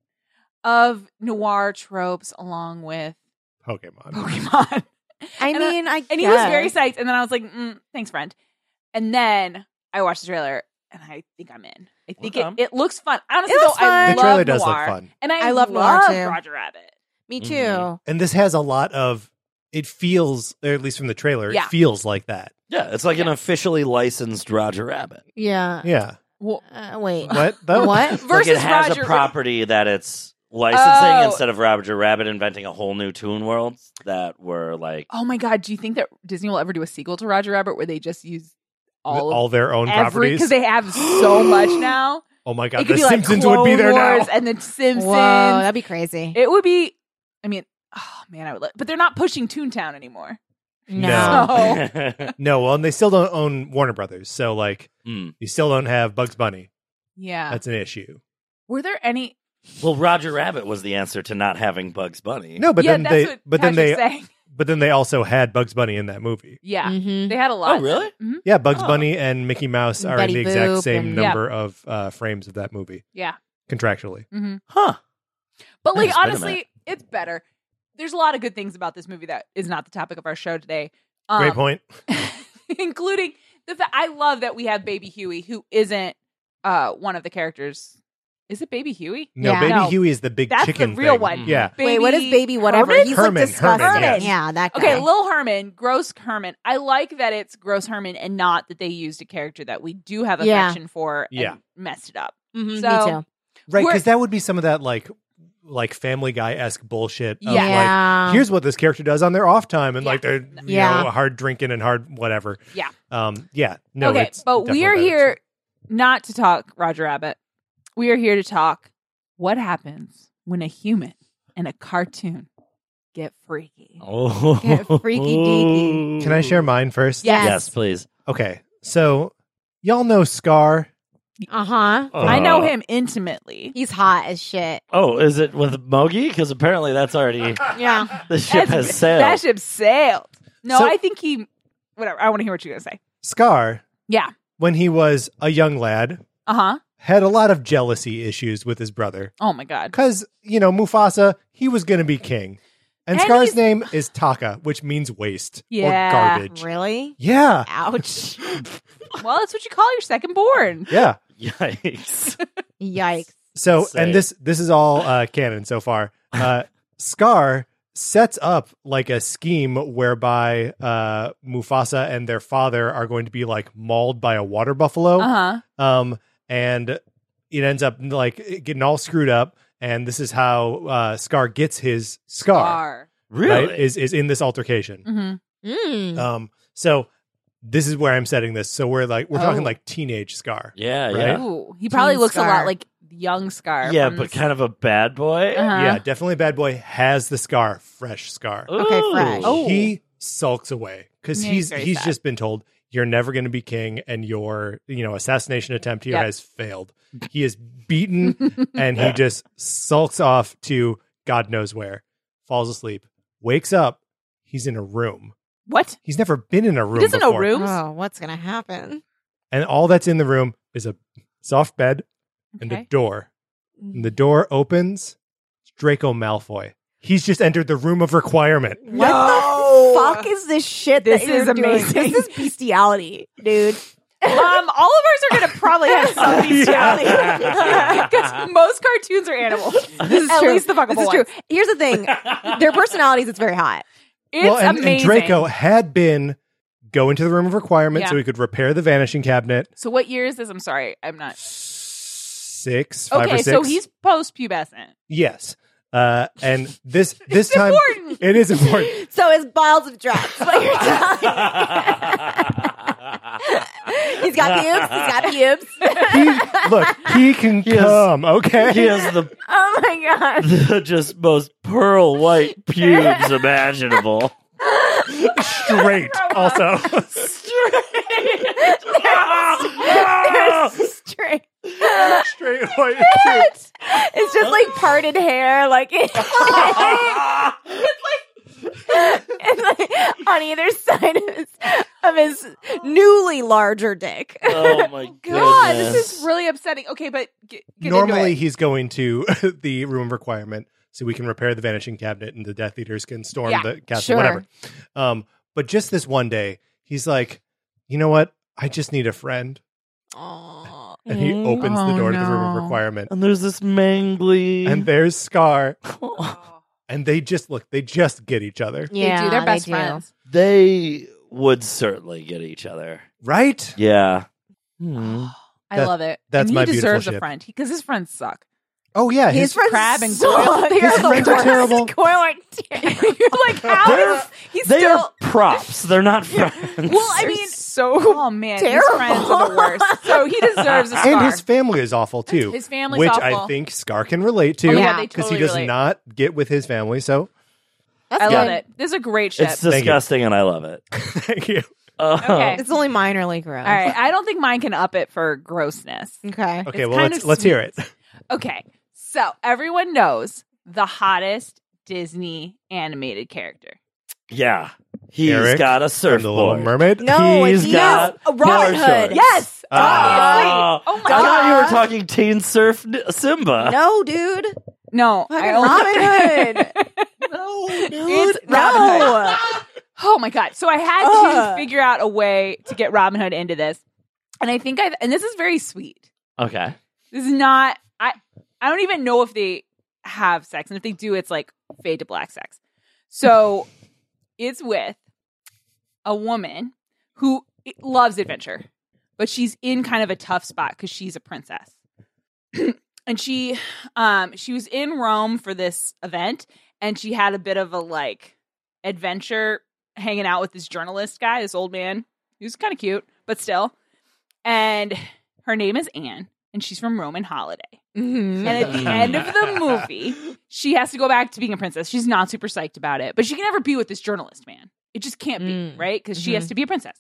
Speaker 6: Of noir tropes along with
Speaker 8: Pokemon.
Speaker 6: Pokemon.
Speaker 7: I
Speaker 6: And, uh,
Speaker 7: mean, I
Speaker 6: And he was
Speaker 7: guess.
Speaker 6: very psyched. And then I was like, mm, thanks, friend. And then I watched the trailer and I think I'm in. I think
Speaker 5: Okay.
Speaker 6: it, it looks fun. Honestly,
Speaker 7: It looks
Speaker 6: though, I
Speaker 7: fun.
Speaker 8: The
Speaker 6: love
Speaker 8: trailer does look
Speaker 6: noir.
Speaker 8: fun.
Speaker 6: And I,
Speaker 7: I love noir,
Speaker 6: love
Speaker 7: too.
Speaker 6: Roger Rabbit.
Speaker 7: Me too.
Speaker 5: Mhm.
Speaker 8: And this has a lot of, it feels, or at least from the trailer,
Speaker 6: Yeah.
Speaker 8: it feels like that.
Speaker 5: Yeah, it's like an officially licensed Roger Rabbit.
Speaker 7: Yeah.
Speaker 8: Yeah.
Speaker 6: Well,
Speaker 7: Uh, wait.
Speaker 8: What? Though?
Speaker 7: What?
Speaker 5: Like
Speaker 6: versus
Speaker 5: it has
Speaker 6: Roger
Speaker 5: a property that it's licensing
Speaker 6: Oh.
Speaker 5: instead of Roger Rabbit inventing a whole new Toon World that were like
Speaker 6: Oh my God. Do you think that Disney will ever do a sequel to Roger Rabbit where they just use all,
Speaker 8: All their own
Speaker 6: of every,
Speaker 8: properties.
Speaker 6: because they have so much now?
Speaker 8: Oh my
Speaker 6: It
Speaker 8: god,
Speaker 6: could
Speaker 8: the
Speaker 6: be like
Speaker 8: Simpsons
Speaker 6: Clone
Speaker 8: would be there now.
Speaker 6: Wars and the Simpsons.
Speaker 7: Whoa, that'd be crazy.
Speaker 6: It would be, I mean, oh man, I would let, but they're not pushing Toontown anymore.
Speaker 8: No.
Speaker 6: So,
Speaker 8: No, well, and they still don't own Warner Brothers, so like
Speaker 5: Mm.
Speaker 8: you still don't have Bugs Bunny.
Speaker 6: yeah.
Speaker 8: That's an issue.
Speaker 6: Were there any?
Speaker 5: Well, Roger Rabbit was the answer to not having Bugs Bunny.
Speaker 8: No, but
Speaker 6: yeah,
Speaker 8: then
Speaker 6: that's
Speaker 8: they
Speaker 6: what
Speaker 8: but then they
Speaker 6: Patrick's saying.
Speaker 8: but then they also had Bugs Bunny in that movie.
Speaker 6: Yeah,
Speaker 7: Mhm.
Speaker 6: they had a lot.
Speaker 5: Oh, really?
Speaker 6: Mhm.
Speaker 8: Yeah, Bugs
Speaker 5: Oh.
Speaker 8: Bunny and Mickey Mouse are
Speaker 7: Betty
Speaker 8: in the exact
Speaker 7: Boop
Speaker 8: same
Speaker 7: and-
Speaker 8: number of uh, frames of that movie
Speaker 6: Yeah.
Speaker 8: contractually.
Speaker 6: hmm
Speaker 5: Huh.
Speaker 6: But like
Speaker 5: Nice, wait a
Speaker 6: honestly,
Speaker 5: minute.
Speaker 6: it's better. There's a lot of good things about this movie that is not the topic of our show today. Um,
Speaker 8: Great point.
Speaker 6: including the fact I love that we have Baby Huey, who isn't uh, one of the characters. Is it Baby Huey?
Speaker 8: No,
Speaker 7: Yeah.
Speaker 8: Baby
Speaker 6: No.
Speaker 8: Huey is the big
Speaker 6: That's
Speaker 8: chicken
Speaker 6: the real
Speaker 8: thing.
Speaker 6: one.
Speaker 8: Yeah.
Speaker 7: Wait, what is baby whatever?
Speaker 6: Herman?
Speaker 7: He's
Speaker 8: Herman,
Speaker 7: like disgusting.
Speaker 8: Herman, yes.
Speaker 7: Yeah, that guy.
Speaker 6: Okay, Lil Herman, Gross Herman. I like that it's Gross Herman and not that they used a character that we do have
Speaker 7: Yeah.
Speaker 6: affection for and
Speaker 8: Yeah.
Speaker 6: messed it up.
Speaker 7: Mhm,
Speaker 6: So-
Speaker 7: me too.
Speaker 8: Right,
Speaker 6: We're-
Speaker 8: because that would be some of that like like Family Guy esque bullshit. Of
Speaker 7: Yeah.
Speaker 8: like, here's what this character does on their off time, and
Speaker 6: Yeah.
Speaker 8: like they're you
Speaker 7: Yeah.
Speaker 8: know hard drinking and hard whatever.
Speaker 6: Yeah.
Speaker 8: Um. Yeah. No.
Speaker 6: okay,
Speaker 8: it's
Speaker 6: but
Speaker 8: definitely
Speaker 6: we are
Speaker 8: better.
Speaker 6: here not to talk Roger Rabbit. We are here to talk what happens when a human and a cartoon get freaky.
Speaker 5: Oh.
Speaker 7: Get freaky deaky.
Speaker 8: Can I share mine first?
Speaker 7: Yes.
Speaker 5: Yes, please.
Speaker 8: Okay. So y'all know Scar.
Speaker 7: Uh huh.
Speaker 6: I know
Speaker 5: Uh,
Speaker 6: him intimately.
Speaker 7: He's hot as shit.
Speaker 5: Oh, is it with Mogi? Because apparently that's already
Speaker 7: Yeah.
Speaker 5: the ship
Speaker 6: That's-
Speaker 5: has sailed.
Speaker 6: That ship sailed. No,
Speaker 8: So-
Speaker 6: I think he. Whatever. I want to hear what you're gonna say.
Speaker 8: Scar,
Speaker 6: Yeah.
Speaker 8: when he was a young lad,
Speaker 6: Uh huh.
Speaker 8: had a lot of jealousy issues with his brother
Speaker 6: Oh my god.
Speaker 8: because you know Mufasa, he was going to be king, and,
Speaker 6: And
Speaker 8: Scar's
Speaker 6: he's-
Speaker 8: name is Taka, which means waste
Speaker 6: Yeah.
Speaker 8: or garbage.
Speaker 7: Really?
Speaker 8: Yeah.
Speaker 7: Ouch.
Speaker 6: Well, that's what you call your second born.
Speaker 8: Yeah.
Speaker 5: Yikes.
Speaker 7: Yikes.
Speaker 8: So,
Speaker 5: Say.
Speaker 8: and this this is all uh, canon so far. Uh, Scar sets up like a scheme whereby uh, Mufasa and their father are going to be like mauled by a water buffalo,
Speaker 6: Uh huh.
Speaker 8: um, and it ends up like getting all screwed up. And this is how uh, Scar gets his scar.
Speaker 6: Scar.
Speaker 5: Really?
Speaker 8: Right, is is in this altercation.
Speaker 6: Mm-hmm.
Speaker 7: Mm.
Speaker 8: Um, so this is where I'm setting this. So we're like we're
Speaker 6: Oh.
Speaker 8: talking like teenage Scar.
Speaker 5: yeah,
Speaker 8: Right?
Speaker 5: yeah.
Speaker 6: Ooh, he probably
Speaker 7: Teen
Speaker 6: looks a
Speaker 7: Scar.
Speaker 6: lot like young Scar.
Speaker 5: Yeah,
Speaker 6: from
Speaker 5: but
Speaker 6: this-
Speaker 5: kind of a bad boy.
Speaker 6: Uh-huh.
Speaker 8: Yeah, definitely Bad Boy has the scar, fresh scar.
Speaker 7: Okay,
Speaker 5: Ooh.
Speaker 7: fresh.
Speaker 6: Oh.
Speaker 8: He sulks away because
Speaker 6: Yeah,
Speaker 8: he's
Speaker 6: he's very
Speaker 8: he's
Speaker 6: sad.
Speaker 8: just been told you're never going to be king, and your you know assassination attempt here
Speaker 6: Yep.
Speaker 8: has failed. He is beaten, and he just sulks off to God knows where. Falls asleep, wakes up. He's in a room.
Speaker 6: What?
Speaker 8: He's never been in a room.
Speaker 6: He doesn't know
Speaker 8: before.
Speaker 6: rooms.
Speaker 7: Oh, what's gonna happen?
Speaker 8: And all that's in the room is a soft bed and a
Speaker 6: Okay.
Speaker 8: door. And the door opens. It's Draco Malfoy. He's just entered the room of requirement.
Speaker 7: What
Speaker 6: No.
Speaker 7: the fuck is this shit?
Speaker 6: This
Speaker 7: that you're
Speaker 6: is
Speaker 7: doing?
Speaker 6: amazing.
Speaker 7: This is bestiality, dude.
Speaker 6: Um, all of ours are going to probably have some bestiality because most cartoons are animals.
Speaker 7: This is
Speaker 6: At
Speaker 7: true.
Speaker 6: least the fuckable
Speaker 7: This is true. Here's the thing: their personalities, it's very hot.
Speaker 6: It's
Speaker 8: well, and,
Speaker 6: amazing.
Speaker 8: and Draco had been go into the room of requirement
Speaker 6: Yeah.
Speaker 8: so he could repair the vanishing cabinet.
Speaker 6: So what year is this? I'm sorry, I'm not.
Speaker 8: Six, five
Speaker 6: Okay,
Speaker 8: or six.
Speaker 6: so he's post-pubescent.
Speaker 8: yes. Uh, and this this
Speaker 6: It's
Speaker 8: time
Speaker 6: important.
Speaker 8: it is important.
Speaker 7: So his balls of drops. What you're telling me. He's got pubes. He's got pubes.
Speaker 8: He, look, he can
Speaker 5: has-
Speaker 8: come. Okay.
Speaker 5: He has the,
Speaker 7: Oh my god.
Speaker 5: the just most pearl white pubes imaginable.
Speaker 8: Straight. Also.
Speaker 7: Straight.
Speaker 8: Straight white pubes.
Speaker 7: It's just like parted hair, like it's like on either side of his, of his newly larger dick.
Speaker 5: Oh my goodness.
Speaker 6: God, this is really upsetting. Okay, but get, get
Speaker 8: Normally
Speaker 6: into it.
Speaker 8: he's going to the room of requirement so we can repair the vanishing cabinet and the Death Eaters can storm
Speaker 6: Yeah,
Speaker 8: the castle,
Speaker 7: sure.
Speaker 8: whatever. Um, but just this one day, he's like, you know what? I just need a friend.
Speaker 7: Aw.
Speaker 8: And he opens the
Speaker 6: Oh,
Speaker 8: door to the room of
Speaker 6: no.
Speaker 8: requirement.
Speaker 5: And there's this mangly.
Speaker 8: And there's Scar. And they just look, they just get each other.
Speaker 6: They
Speaker 7: Yeah,
Speaker 6: do. They're
Speaker 7: they
Speaker 6: best
Speaker 7: do.
Speaker 6: friends.
Speaker 5: They would certainly get each other.
Speaker 8: Right?
Speaker 5: Yeah. Hmm.
Speaker 6: I
Speaker 8: That-
Speaker 6: love it.
Speaker 8: that's
Speaker 6: and
Speaker 8: my
Speaker 6: he
Speaker 8: beautiful
Speaker 6: deserves a
Speaker 8: ship.
Speaker 6: friend because his friends suck.
Speaker 8: Oh, yeah.
Speaker 7: His
Speaker 8: His,
Speaker 7: friends
Speaker 6: Crab and
Speaker 7: suck.
Speaker 6: Goyle. They
Speaker 7: His
Speaker 6: are the
Speaker 7: friends are
Speaker 6: worst.
Speaker 7: terrible. Goyle are terrible.
Speaker 6: You're like, how
Speaker 5: They're-
Speaker 6: is he's
Speaker 5: They
Speaker 6: still?
Speaker 5: are props. They're not friends.
Speaker 6: Well, I
Speaker 7: They're
Speaker 6: mean,
Speaker 7: so
Speaker 6: oh man,
Speaker 7: terrible.
Speaker 6: his friends are the worst. So he deserves a scar.
Speaker 8: and his family is awful, too.
Speaker 6: His family's
Speaker 8: which
Speaker 6: awful.
Speaker 8: I think Scar can relate to.
Speaker 6: Oh,
Speaker 7: yeah,
Speaker 6: they
Speaker 8: Because
Speaker 6: totally
Speaker 8: he does
Speaker 6: relate.
Speaker 8: not get with his family. So
Speaker 7: That's
Speaker 6: I
Speaker 7: good.
Speaker 6: love it. This is a great ship.
Speaker 5: It's disgusting and I love it.
Speaker 8: thank you.
Speaker 5: Uh,
Speaker 6: Okay.
Speaker 7: It's only minorly gross.
Speaker 6: All right, I don't think mine can up it for grossness.
Speaker 7: Okay.
Speaker 8: Okay,
Speaker 6: It's
Speaker 8: well,
Speaker 6: kind
Speaker 8: let's
Speaker 6: of
Speaker 8: let's hear it.
Speaker 6: Okay, so everyone knows the hottest Disney animated character.
Speaker 5: Yeah. He's
Speaker 8: Eric
Speaker 5: got a
Speaker 8: From the Little
Speaker 5: surfboard.
Speaker 8: Mermaid.
Speaker 7: No,
Speaker 5: He's
Speaker 7: he
Speaker 5: got
Speaker 7: is a Robin
Speaker 5: more
Speaker 7: Hood.
Speaker 5: shorts.
Speaker 7: Yes.
Speaker 8: Ah.
Speaker 5: Oh,
Speaker 6: Oh my
Speaker 5: I thought you
Speaker 6: God.
Speaker 5: were talking teen surf n- Simba.
Speaker 7: No, dude.
Speaker 6: No,
Speaker 7: Fucking
Speaker 6: I only-
Speaker 7: Robin Hood.
Speaker 5: No,
Speaker 6: It's
Speaker 7: No.
Speaker 6: Robin Hood. Oh my god! So I had to
Speaker 7: Ugh.
Speaker 6: figure out a way to get Robin Hood into this, and I think I and this is very sweet.
Speaker 5: Okay.
Speaker 6: This is not. I I don't even know if they have sex, and if they do, it's like fade to black sex. So it's with a woman who loves adventure, but she's in kind of a tough spot because she's a princess. And she um she was in Rome for this event, and she had a bit of a like adventure hanging out with this journalist guy, this old man. He was kind of cute, but still. And her name is Anne, and she's from Roman Holiday.
Speaker 7: Mhm.
Speaker 6: And at the end of the movie, she has to go back to being a princess. She's not super psyched about it, but she can never be with this journalist man. It just can't be,
Speaker 7: Mm.
Speaker 6: right? Because she
Speaker 7: Mhm.
Speaker 6: has to be a princess.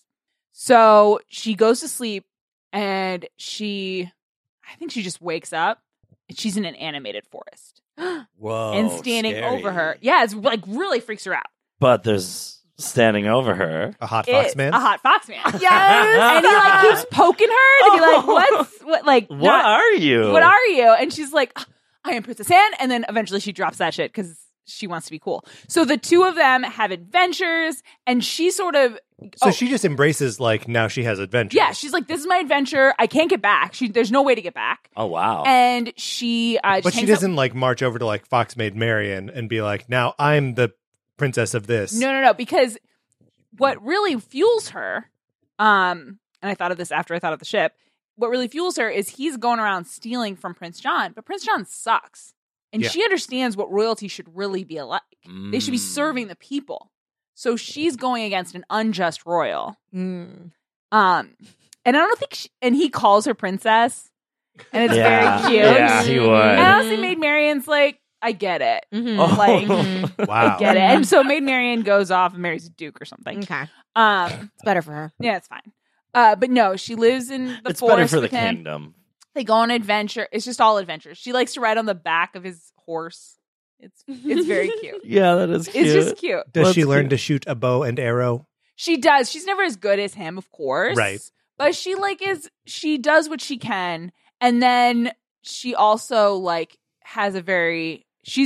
Speaker 6: So she goes to sleep, and she, I think she just wakes up, and she's in an animated forest.
Speaker 5: Whoa.
Speaker 6: and standing
Speaker 5: scary.
Speaker 6: over her. Yeah, it's like really freaks her out.
Speaker 5: But there's standing over her.
Speaker 8: A hot fox
Speaker 6: It's
Speaker 8: man.
Speaker 6: a hot fox man.
Speaker 7: Yes.
Speaker 6: And he like keeps poking her to be like, what's what like
Speaker 5: What
Speaker 6: not-
Speaker 5: are you?
Speaker 6: what are you? And she's like, I am Princess Anne. And then eventually she drops that shit because she wants to be cool. So the two of them have adventures, and she sort of
Speaker 8: so
Speaker 6: oh,
Speaker 8: she just embraces like now she has adventure.
Speaker 6: yeah, she's like, this is my adventure. I can't get back. She there's no way to get back.
Speaker 5: Oh, wow.
Speaker 6: And she uh just
Speaker 8: But she
Speaker 6: hangs out-
Speaker 8: doesn't like march over to like Fox Maid Marian and be like, now I'm the princess of this.
Speaker 6: No, no, no. Because what really fuels her, um, and I thought of this after I thought of the ship, what really fuels her is he's going around stealing from Prince John, but Prince John sucks. And
Speaker 8: Yeah.
Speaker 6: she understands what royalty should really be like. They should be
Speaker 5: Mm.
Speaker 6: serving the people. So she's going against an unjust royal.
Speaker 7: Mm.
Speaker 6: Um, and I don't think, she, and he calls her princess, and it's
Speaker 5: Yeah.
Speaker 6: very cute.
Speaker 5: Yeah, he would.
Speaker 6: And honestly, Maid Marian's like, I get it.
Speaker 7: Mhm.
Speaker 5: Oh.
Speaker 6: Like,
Speaker 8: Wow.
Speaker 6: I get it. And so Maid Marian goes off and marries a duke or something.
Speaker 7: Okay.
Speaker 6: Um,
Speaker 7: It's better for her.
Speaker 6: yeah, it's fine. Uh, but no, she lives in the
Speaker 5: It's
Speaker 6: forest
Speaker 5: better for the
Speaker 6: with him.
Speaker 5: kingdom.
Speaker 6: They go on adventure. It's just all adventures. She likes to ride on the back of his horse. It's it's very cute.
Speaker 5: Yeah, that is cute.
Speaker 6: It's just cute.
Speaker 8: Does
Speaker 5: Well,
Speaker 8: she
Speaker 5: it's
Speaker 8: learn
Speaker 5: cute.
Speaker 8: to shoot a bow and arrow?
Speaker 6: She does. She's never as good as him, of course.
Speaker 8: Right.
Speaker 6: But she like is she does what she can, and then she also like has a very she's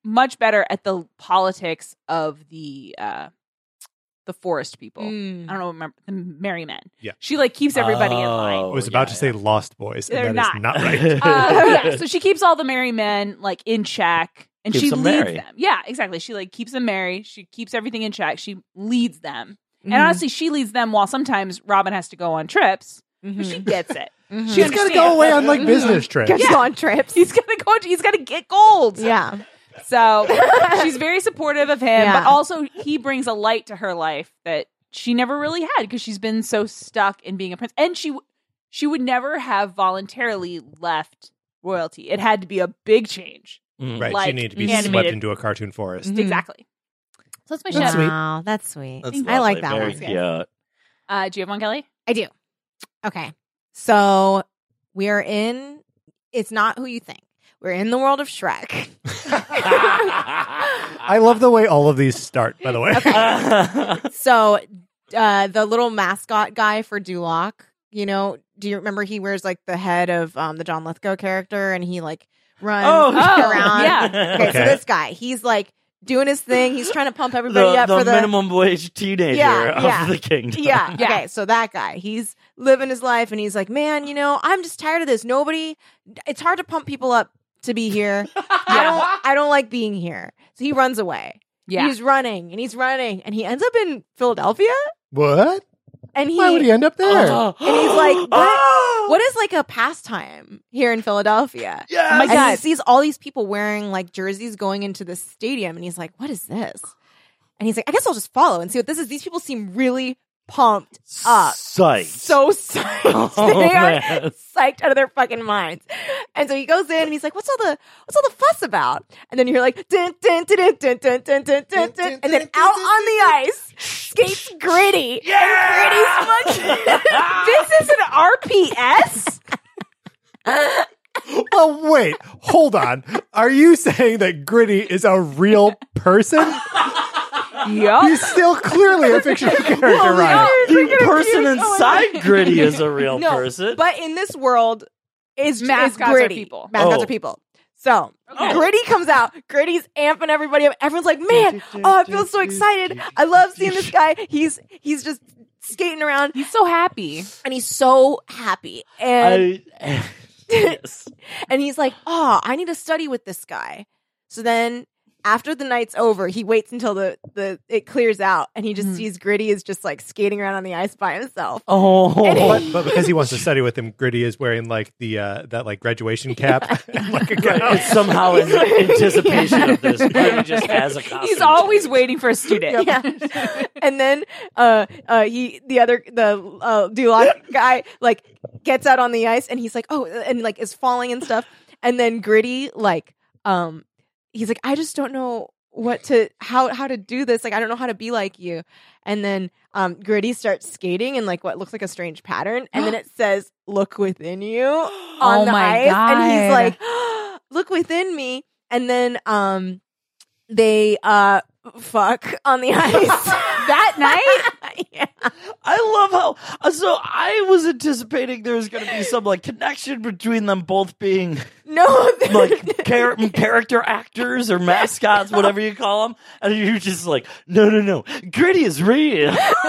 Speaker 6: much better at the politics of the uh, the forest people.
Speaker 7: Mm.
Speaker 6: I don't know, remember the merry men.
Speaker 8: Yeah.
Speaker 6: She like keeps everybody in
Speaker 5: Oh,
Speaker 6: line.
Speaker 8: I was about
Speaker 5: yeah,
Speaker 8: to say
Speaker 5: yeah.
Speaker 8: Lost Boys, and
Speaker 6: They're
Speaker 8: that is
Speaker 6: not.
Speaker 8: not right.
Speaker 6: Uh, yeah, so she keeps all the merry men like in check, and
Speaker 5: Keeps
Speaker 6: she
Speaker 5: them
Speaker 6: leads
Speaker 5: merry.
Speaker 6: them. Yeah, exactly. She like keeps them merry. She keeps everything in check. She leads them,
Speaker 7: Mhm.
Speaker 6: and honestly, she leads them while sometimes Robin has to go on trips. But
Speaker 7: Mhm.
Speaker 6: she gets it.
Speaker 7: Mhm.
Speaker 6: She
Speaker 8: She's got to
Speaker 6: understands.
Speaker 8: go away on like business trips.
Speaker 7: Gets
Speaker 6: Yeah.
Speaker 7: on trips.
Speaker 6: He's gonna go. He's gonna get gold.
Speaker 7: Yeah.
Speaker 6: So she's very supportive of him,
Speaker 7: Yeah.
Speaker 6: but also he brings a light to her life that she never really had because she's been so stuck in being a prince, and she w- she would never have voluntarily left royalty. It had to be a big change.
Speaker 5: Mm.
Speaker 8: Right, she
Speaker 6: Like
Speaker 8: needed to be
Speaker 6: animated.
Speaker 8: swept into a cartoon forest.
Speaker 7: Mhm.
Speaker 6: Exactly. So that's my
Speaker 8: That's
Speaker 6: shout.
Speaker 8: sweet.
Speaker 7: Wow, that's sweet.
Speaker 5: That's
Speaker 7: I like
Speaker 5: lovely.
Speaker 7: that
Speaker 5: Very
Speaker 7: one.
Speaker 5: cute.
Speaker 6: Uh, do you have one, Kelly?
Speaker 7: I do. Okay. So we are in, it's not who you think. We're in the world of Shrek.
Speaker 8: I love the way all of these start, by the way.
Speaker 7: So uh, the little mascot guy for Duloc, you know, do you remember he wears like the head of um, the John Lithgow character and he like runs
Speaker 5: Oh,
Speaker 7: around?
Speaker 6: yeah.
Speaker 7: Okay, so
Speaker 8: Okay.
Speaker 7: this guy, he's like doing his thing. He's trying to pump everybody
Speaker 5: the,
Speaker 7: up
Speaker 5: the
Speaker 7: for the
Speaker 5: minimum wage teenager
Speaker 7: Yeah,
Speaker 5: of
Speaker 7: yeah.
Speaker 5: the kingdom.
Speaker 7: Yeah,
Speaker 6: Yeah.
Speaker 7: okay. So that guy, he's living his life and he's like, man, you know, I'm just tired of this. Nobody, it's hard to pump people up to be here. I don't, I don't like being here. So he runs away.
Speaker 6: Yeah.
Speaker 7: He's running and he's running and he ends up in Philadelphia
Speaker 8: What?
Speaker 7: and he,
Speaker 8: Why would he end up there?
Speaker 5: Oh.
Speaker 7: and he's like, what,
Speaker 5: Oh.
Speaker 7: what is like a pastime here in Philadelphia?
Speaker 5: Yes.
Speaker 6: Oh my
Speaker 7: And
Speaker 6: God.
Speaker 7: he sees all these people wearing like jerseys going into the stadium and he's like, what is this? And he's like, I guess I'll just follow and see what this is. These people seem really pumped up.
Speaker 5: Psyched.
Speaker 7: So psyched.
Speaker 5: Oh,
Speaker 7: they are
Speaker 5: man.
Speaker 7: psyched out of their fucking minds. And so he goes in and he's like, what's all the what's all the fuss about? And then you're like, dun, dun, dun, dun, dun, dun, dun, dun, dun, dun. And then out on the ice skates Gritty.
Speaker 5: Yeah!
Speaker 7: And Gritty's fucking
Speaker 6: This is an R P S?
Speaker 8: Oh, wait. Hold on. Are you saying that Gritty is a real person?
Speaker 6: Yup.
Speaker 8: He's still clearly a fictional character,
Speaker 7: Well,
Speaker 8: Ryan.
Speaker 5: The person
Speaker 7: Oh, my
Speaker 5: inside
Speaker 7: God.
Speaker 5: Gritty is a real
Speaker 7: No,
Speaker 5: person.
Speaker 7: but in this world, is
Speaker 6: Mascots
Speaker 7: is
Speaker 6: are
Speaker 7: Gritty.
Speaker 6: people.
Speaker 7: Mascots
Speaker 5: Oh.
Speaker 7: are people. So
Speaker 6: Okay.
Speaker 7: Gritty comes out. Gritty's amping everybody up. Everyone's like, "Man, oh, I feel so excited! I love seeing this guy. He's he's just skating around,
Speaker 6: He's so happy.
Speaker 7: and he's so happy." And
Speaker 5: I, yes.
Speaker 7: and he's like, "Oh, I need to study with this guy." So then, after the night's over, he waits until the, the it clears out, and he just
Speaker 6: Mhm.
Speaker 7: sees Gritty is just like skating around on the ice by himself.
Speaker 5: Oh.
Speaker 8: But, but because he wants to study with him, Gritty is wearing like the uh, that like graduation cap, and, like a gown.
Speaker 5: It's somehow in anticipation of this. Gritty just has a costume.
Speaker 6: He's always
Speaker 5: change.
Speaker 6: waiting for a student.
Speaker 7: Yeah. And then uh uh he the other the uh Duloc guy like gets out on the ice and he's like, oh, and like is falling and stuff. And then Gritty like um he's like, I just don't know what to how how to do this. Like I don't know how to be like you. And then um Gritty starts skating in like what looks like a strange pattern. And then it says, look within you on
Speaker 6: Oh
Speaker 7: the
Speaker 6: my
Speaker 7: ice. And he's
Speaker 6: God.
Speaker 7: like, look within me. And then um they uh fuck on the ice.
Speaker 6: That night?
Speaker 7: Yeah.
Speaker 5: I love how. uh, So I was anticipating there was going to be some like connection between them both being
Speaker 7: No,
Speaker 5: like char- character actors or mascots, whatever you call them, and you're just like, no, no, no, Gritty is real.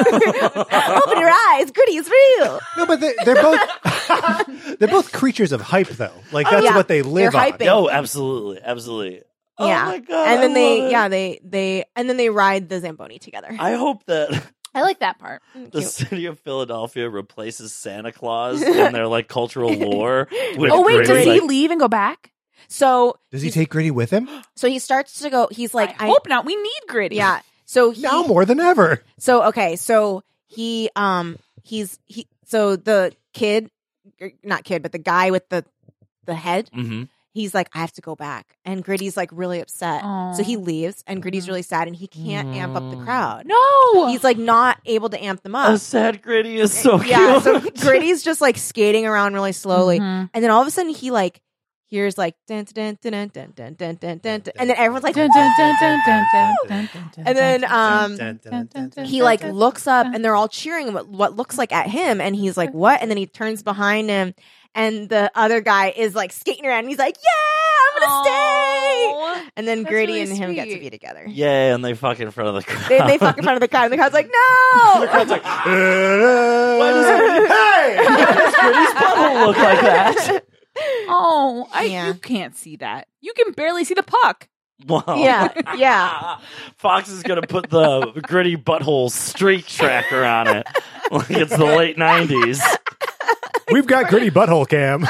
Speaker 7: open your eyes. Gritty is real.
Speaker 8: No, but they, they're both they're both creatures of hype, though. Like that's
Speaker 7: yeah.
Speaker 8: what they live
Speaker 7: They're
Speaker 8: on.
Speaker 7: hyping.
Speaker 5: Oh, absolutely, absolutely. Oh
Speaker 7: Yeah.
Speaker 5: my god!
Speaker 7: And then
Speaker 5: I
Speaker 7: they,
Speaker 5: love it.
Speaker 7: yeah, they, they, and then they ride the Zamboni together.
Speaker 5: I hope that
Speaker 6: I like that part.
Speaker 5: the
Speaker 7: Cute.
Speaker 5: city of Philadelphia replaces Santa Claus in their like cultural lore. With
Speaker 6: Oh, wait,
Speaker 5: Gritty.
Speaker 6: does he
Speaker 5: Like,
Speaker 6: leave and go back?
Speaker 7: So,
Speaker 8: Does he take Gritty with him?
Speaker 7: so he starts to go. He's like,
Speaker 6: I, hope not. We need Gritty.
Speaker 7: yeah. So he,
Speaker 8: Now more than ever.
Speaker 7: so okay. So he, um, he's he. So the kid, er, not kid, but the guy with the the head.
Speaker 5: Mhm.
Speaker 7: He's like, I have to go back, and Gritty's like really upset.
Speaker 6: Aw.
Speaker 7: So he leaves, and Gritty's really sad, and he can't amp up the crowd.
Speaker 6: No.
Speaker 7: He's like not able to amp them
Speaker 5: A
Speaker 7: up.
Speaker 5: sad Gritty is so cute.
Speaker 7: Yeah, so Gritty's just like skating around really slowly,
Speaker 6: Mhm.
Speaker 7: and then all of a sudden he like hears like dun dun dun dun dun dun dun dun dun, dun, and then everyone's like,
Speaker 6: Dun, dun, dun, dun, dun, dun, dun, dun, dun,
Speaker 7: and then
Speaker 6: dun,
Speaker 7: um
Speaker 8: Dun, dun, dun, dun,
Speaker 7: he
Speaker 8: dun,
Speaker 7: like
Speaker 8: dun.
Speaker 7: looks up, and they're all cheering what what looks like at him, and he's like, what? And then he turns behind him, and the other guy is like skating around, and he's like, yeah, I'm gonna stay.
Speaker 6: Aw.
Speaker 7: And then
Speaker 6: That's
Speaker 7: Grady
Speaker 6: really
Speaker 7: and him get to
Speaker 6: sweet.
Speaker 7: be together.
Speaker 5: Yay, and they fuck in front of the crowd.
Speaker 7: They, they fuck in front of the crowd, and the crowd's like, no.
Speaker 5: Why does
Speaker 8: hey!
Speaker 5: Gritty's butthole look like that?
Speaker 6: Oh, I,
Speaker 7: Yeah.
Speaker 6: you can't see that. You can barely see the puck.
Speaker 5: Wow.
Speaker 7: Yeah, yeah.
Speaker 5: Fox is going to put the Gritty butthole streak tracker on it like it's the late nineties.
Speaker 8: We've got Gritty butthole cam.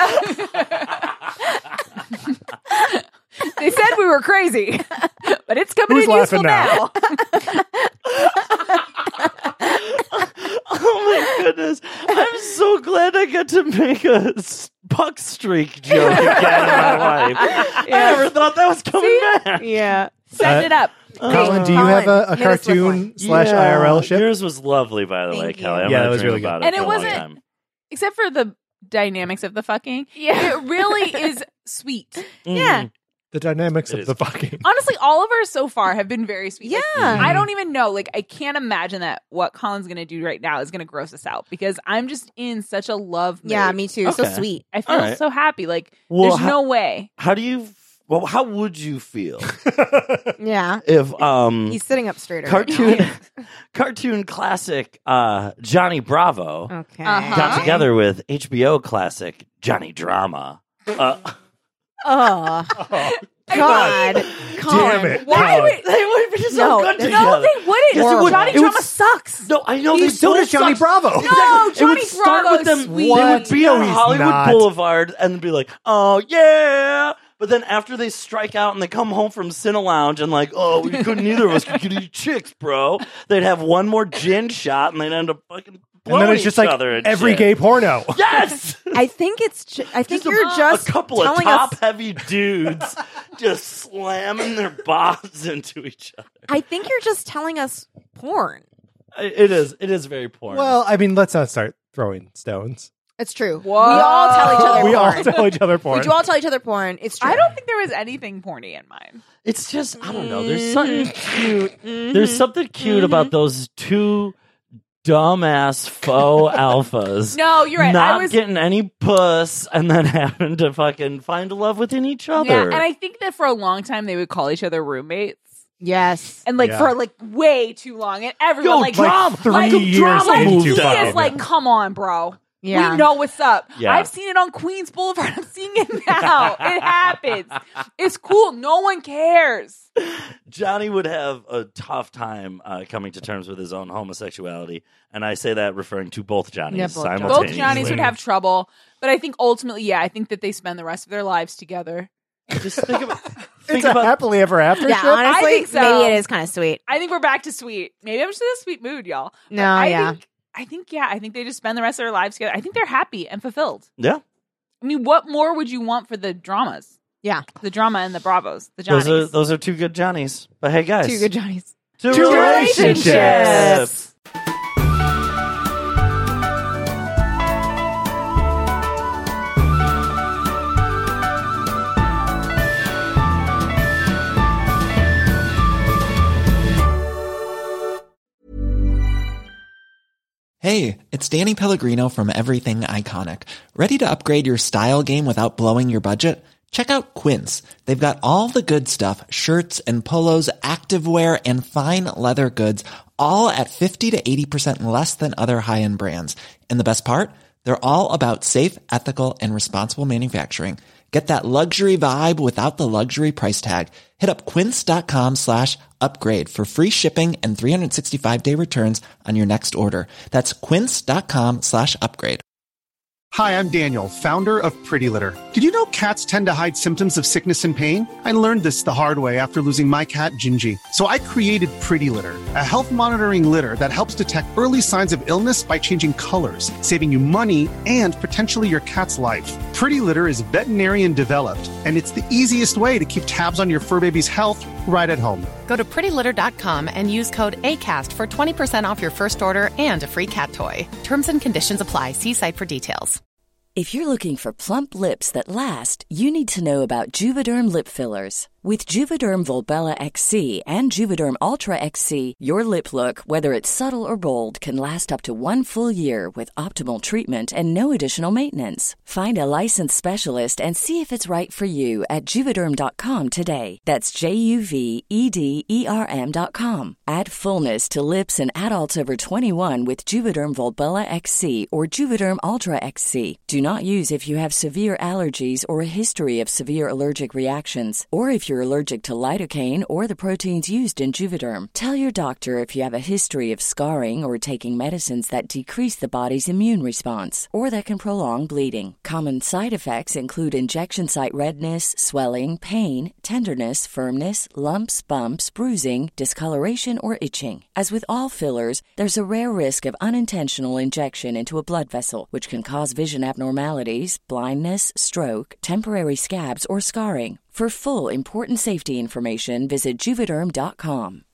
Speaker 6: They said we were crazy, but it's coming
Speaker 8: Who's
Speaker 6: in useful
Speaker 8: laughing
Speaker 6: now.
Speaker 5: Oh my goodness. I'm so glad I got to make a s- puck streak joke again in my life. I never thought that was coming back.
Speaker 7: Yeah.
Speaker 6: Set
Speaker 8: Uh,
Speaker 6: it up.
Speaker 8: Colin, do you
Speaker 7: Colin,
Speaker 8: have a, a
Speaker 7: hit us with
Speaker 8: cartoon
Speaker 7: one.
Speaker 8: slash
Speaker 5: Yeah.
Speaker 8: I R L ship?
Speaker 5: Yours was lovely, by the
Speaker 7: Thank
Speaker 5: way,
Speaker 7: you.
Speaker 5: Kelly. I'm
Speaker 8: Yeah,
Speaker 5: gonna
Speaker 8: it was
Speaker 5: dream
Speaker 8: really good.
Speaker 5: about it
Speaker 6: And
Speaker 5: for
Speaker 6: it
Speaker 5: a long
Speaker 6: wasn't-
Speaker 5: time.
Speaker 6: Except for the dynamics of the fucking.
Speaker 7: Yeah.
Speaker 6: It really is sweet.
Speaker 7: Yeah.
Speaker 8: The dynamics
Speaker 5: It
Speaker 8: of
Speaker 5: is.
Speaker 8: the fucking.
Speaker 6: Honestly, all of ours so far have been very sweet.
Speaker 7: Yeah.
Speaker 6: Like, I don't even know. Like, I can't imagine that what Colin's going to do right now is going to gross us out because I'm just in such a love mood.
Speaker 7: Yeah, me too. So
Speaker 5: Okay.
Speaker 7: sweet.
Speaker 6: I feel
Speaker 5: All right.
Speaker 6: so happy. Like,
Speaker 5: Well,
Speaker 6: there's
Speaker 5: how-
Speaker 6: no way.
Speaker 5: How do you? Well, how would you feel
Speaker 7: Yeah.
Speaker 5: if um
Speaker 7: He's sitting up straighter.
Speaker 5: cartoon
Speaker 7: Right
Speaker 5: cartoon classic uh Johnny Bravo
Speaker 7: now. Okay.
Speaker 6: Uh-huh.
Speaker 5: got together with H B O classic Johnny Drama? Uh,
Speaker 7: Oh,
Speaker 8: Oh,
Speaker 7: God.
Speaker 8: damn it.
Speaker 6: Why
Speaker 8: Colin.
Speaker 6: would
Speaker 5: they would be so
Speaker 7: No,
Speaker 5: good
Speaker 7: no,
Speaker 5: together.
Speaker 6: No, they wouldn't.
Speaker 5: Yes, it would.
Speaker 6: Johnny
Speaker 5: It would-
Speaker 6: Drama sucks.
Speaker 5: No, I know
Speaker 8: He-
Speaker 5: they
Speaker 8: so does
Speaker 5: both
Speaker 8: Johnny
Speaker 5: suck.
Speaker 8: Bravo.
Speaker 5: Exactly.
Speaker 6: No,
Speaker 5: It
Speaker 6: Johnny
Speaker 5: would start
Speaker 6: Bravo
Speaker 5: with them.
Speaker 6: is
Speaker 5: They
Speaker 6: sweet.
Speaker 5: would be
Speaker 8: No,
Speaker 5: on
Speaker 8: he's
Speaker 5: Hollywood
Speaker 8: not.
Speaker 5: Boulevard and be like, "Oh yeah," but then after they strike out and they come home from Cine Lounge and like, "Oh, we couldn't either of us could eat chicks, bro." They'd have one more gin shot and they'd end up fucking
Speaker 8: And
Speaker 5: blowing
Speaker 8: then it's just
Speaker 5: each
Speaker 8: like
Speaker 5: other and
Speaker 8: every
Speaker 5: shit.
Speaker 8: gay porno.
Speaker 5: Yes.
Speaker 7: I think it's. Ju- I think
Speaker 5: Just a-
Speaker 7: you're just
Speaker 5: a couple of
Speaker 7: telling us.
Speaker 5: top-heavy dudes just slamming their bobs into each other.
Speaker 7: I think you're just telling us porn.
Speaker 5: It is. It is very porn.
Speaker 8: Well, I mean, let's not start throwing stones.
Speaker 7: It's true.
Speaker 6: Whoa.
Speaker 7: We all tell each other
Speaker 8: we all
Speaker 7: porn.
Speaker 8: tell each other porn.
Speaker 7: We do all tell each other porn. It's true.
Speaker 6: I don't think there was anything porny in mine.
Speaker 5: it's just I don't know. There's something cute.
Speaker 7: Mhm.
Speaker 5: There's something cute about those two dumbass faux alphas.
Speaker 6: No, you're right.
Speaker 5: Not
Speaker 6: I was
Speaker 5: getting any puss and then having to fucking find love within each other.
Speaker 6: Yeah, and I think that for a long time they would call each other roommates.
Speaker 7: Yes.
Speaker 6: And like
Speaker 8: Yeah.
Speaker 6: for like way too long. And everyone
Speaker 5: Yo,
Speaker 6: like
Speaker 5: drum,
Speaker 8: like three
Speaker 6: like,
Speaker 8: years
Speaker 6: drama, like,
Speaker 8: into
Speaker 6: he
Speaker 8: fucking.
Speaker 6: is like, come on, bro.
Speaker 7: Yeah.
Speaker 6: We know what's up.
Speaker 5: Yeah.
Speaker 6: I've seen it on Queens Boulevard. I'm seeing it now. It happens. It's cool. No one cares.
Speaker 5: Johnny would have a tough time uh, coming to terms with his own homosexuality, and I say that referring to both Johnnies
Speaker 7: Yeah, both Johnnies.
Speaker 5: simultaneously.
Speaker 6: Both Johnnies would have trouble. But I think ultimately, yeah, I think that they spend the rest of their lives together.
Speaker 5: Just think about. Think
Speaker 8: It's a
Speaker 5: about
Speaker 8: happily ever after
Speaker 7: Yeah,
Speaker 8: ship.
Speaker 7: honestly,
Speaker 6: I think so.
Speaker 7: maybe it is kind of sweet.
Speaker 6: I think we're back to sweet. Maybe I'm just in a sweet mood, y'all. But
Speaker 7: No,
Speaker 6: I
Speaker 7: yeah.
Speaker 6: Think, I think, yeah, I think they just spend the rest of their lives together. I think they're happy and fulfilled.
Speaker 5: yeah.
Speaker 6: I mean, what more would you want for the dramas?
Speaker 7: Yeah.
Speaker 6: The drama and the Bravos, the Johnnies.
Speaker 5: Those are those are two good Johnnies. But hey, guys,
Speaker 7: Two good Johnnies.
Speaker 5: two,
Speaker 8: Two
Speaker 5: relationships.
Speaker 8: relationships.
Speaker 9: Hey, it's Danny Pellegrino from Everything Iconic. Ready to upgrade your style game without blowing your budget? Check out Quince. They've got all the good stuff, shirts and polos, activewear, and fine leather goods, all at fifty to eighty percent less than other high-end brands. And the best part? They're all about safe, ethical, and responsible manufacturing. Get that luxury vibe without the luxury price tag. Hit up quince.com slash upgrade for free shipping and three sixty-five day returns on your next order. That's quince.com slash upgrade.
Speaker 10: Hi, I'm Daniel, founder of Pretty Litter. Did you know cats tend to hide symptoms of sickness and pain? I learned this the hard way after losing my cat, Gingy. So I created Pretty Litter, a health monitoring litter that helps detect early signs of illness by changing colors, saving you money and potentially your cat's life. Pretty Litter is veterinarian developed, and it's the easiest way to keep tabs on your fur baby's health right at home.
Speaker 11: Go to pretty litter dot com and use code ACAST for twenty percent off your first order and a free cat toy. Terms and conditions apply. See site for details.
Speaker 12: If you're looking for plump lips that last, you need to know about Juvederm lip fillers. With Juvederm Volbella X C and Juvederm Ultra X C, your lip look, whether it's subtle or bold, can last up to one full year with optimal treatment and no additional maintenance. Find a licensed specialist and see if it's right for you at Juvederm dot com today. That's J U V E D E R M dot com. Add fullness to lips in adults over twenty-one with Juvederm Volbella X C or Juvederm Ultra X C. Do not use if you have severe allergies or a history of severe allergic reactions, or if you're allergic to lidocaine or the proteins used in Juvederm. Tell your doctor if you have a history of scarring or taking medicines that decrease the body's immune response or that can prolong bleeding. Common side effects include injection site redness, swelling, pain, tenderness, firmness, lumps, bumps, bruising, discoloration, or itching. As with all fillers, there's a rare risk of unintentional injection into a blood vessel, which can cause vision abnormalities, blindness, stroke, temporary scabs, or scarring. For full, important safety information, visit Juvederm dot com.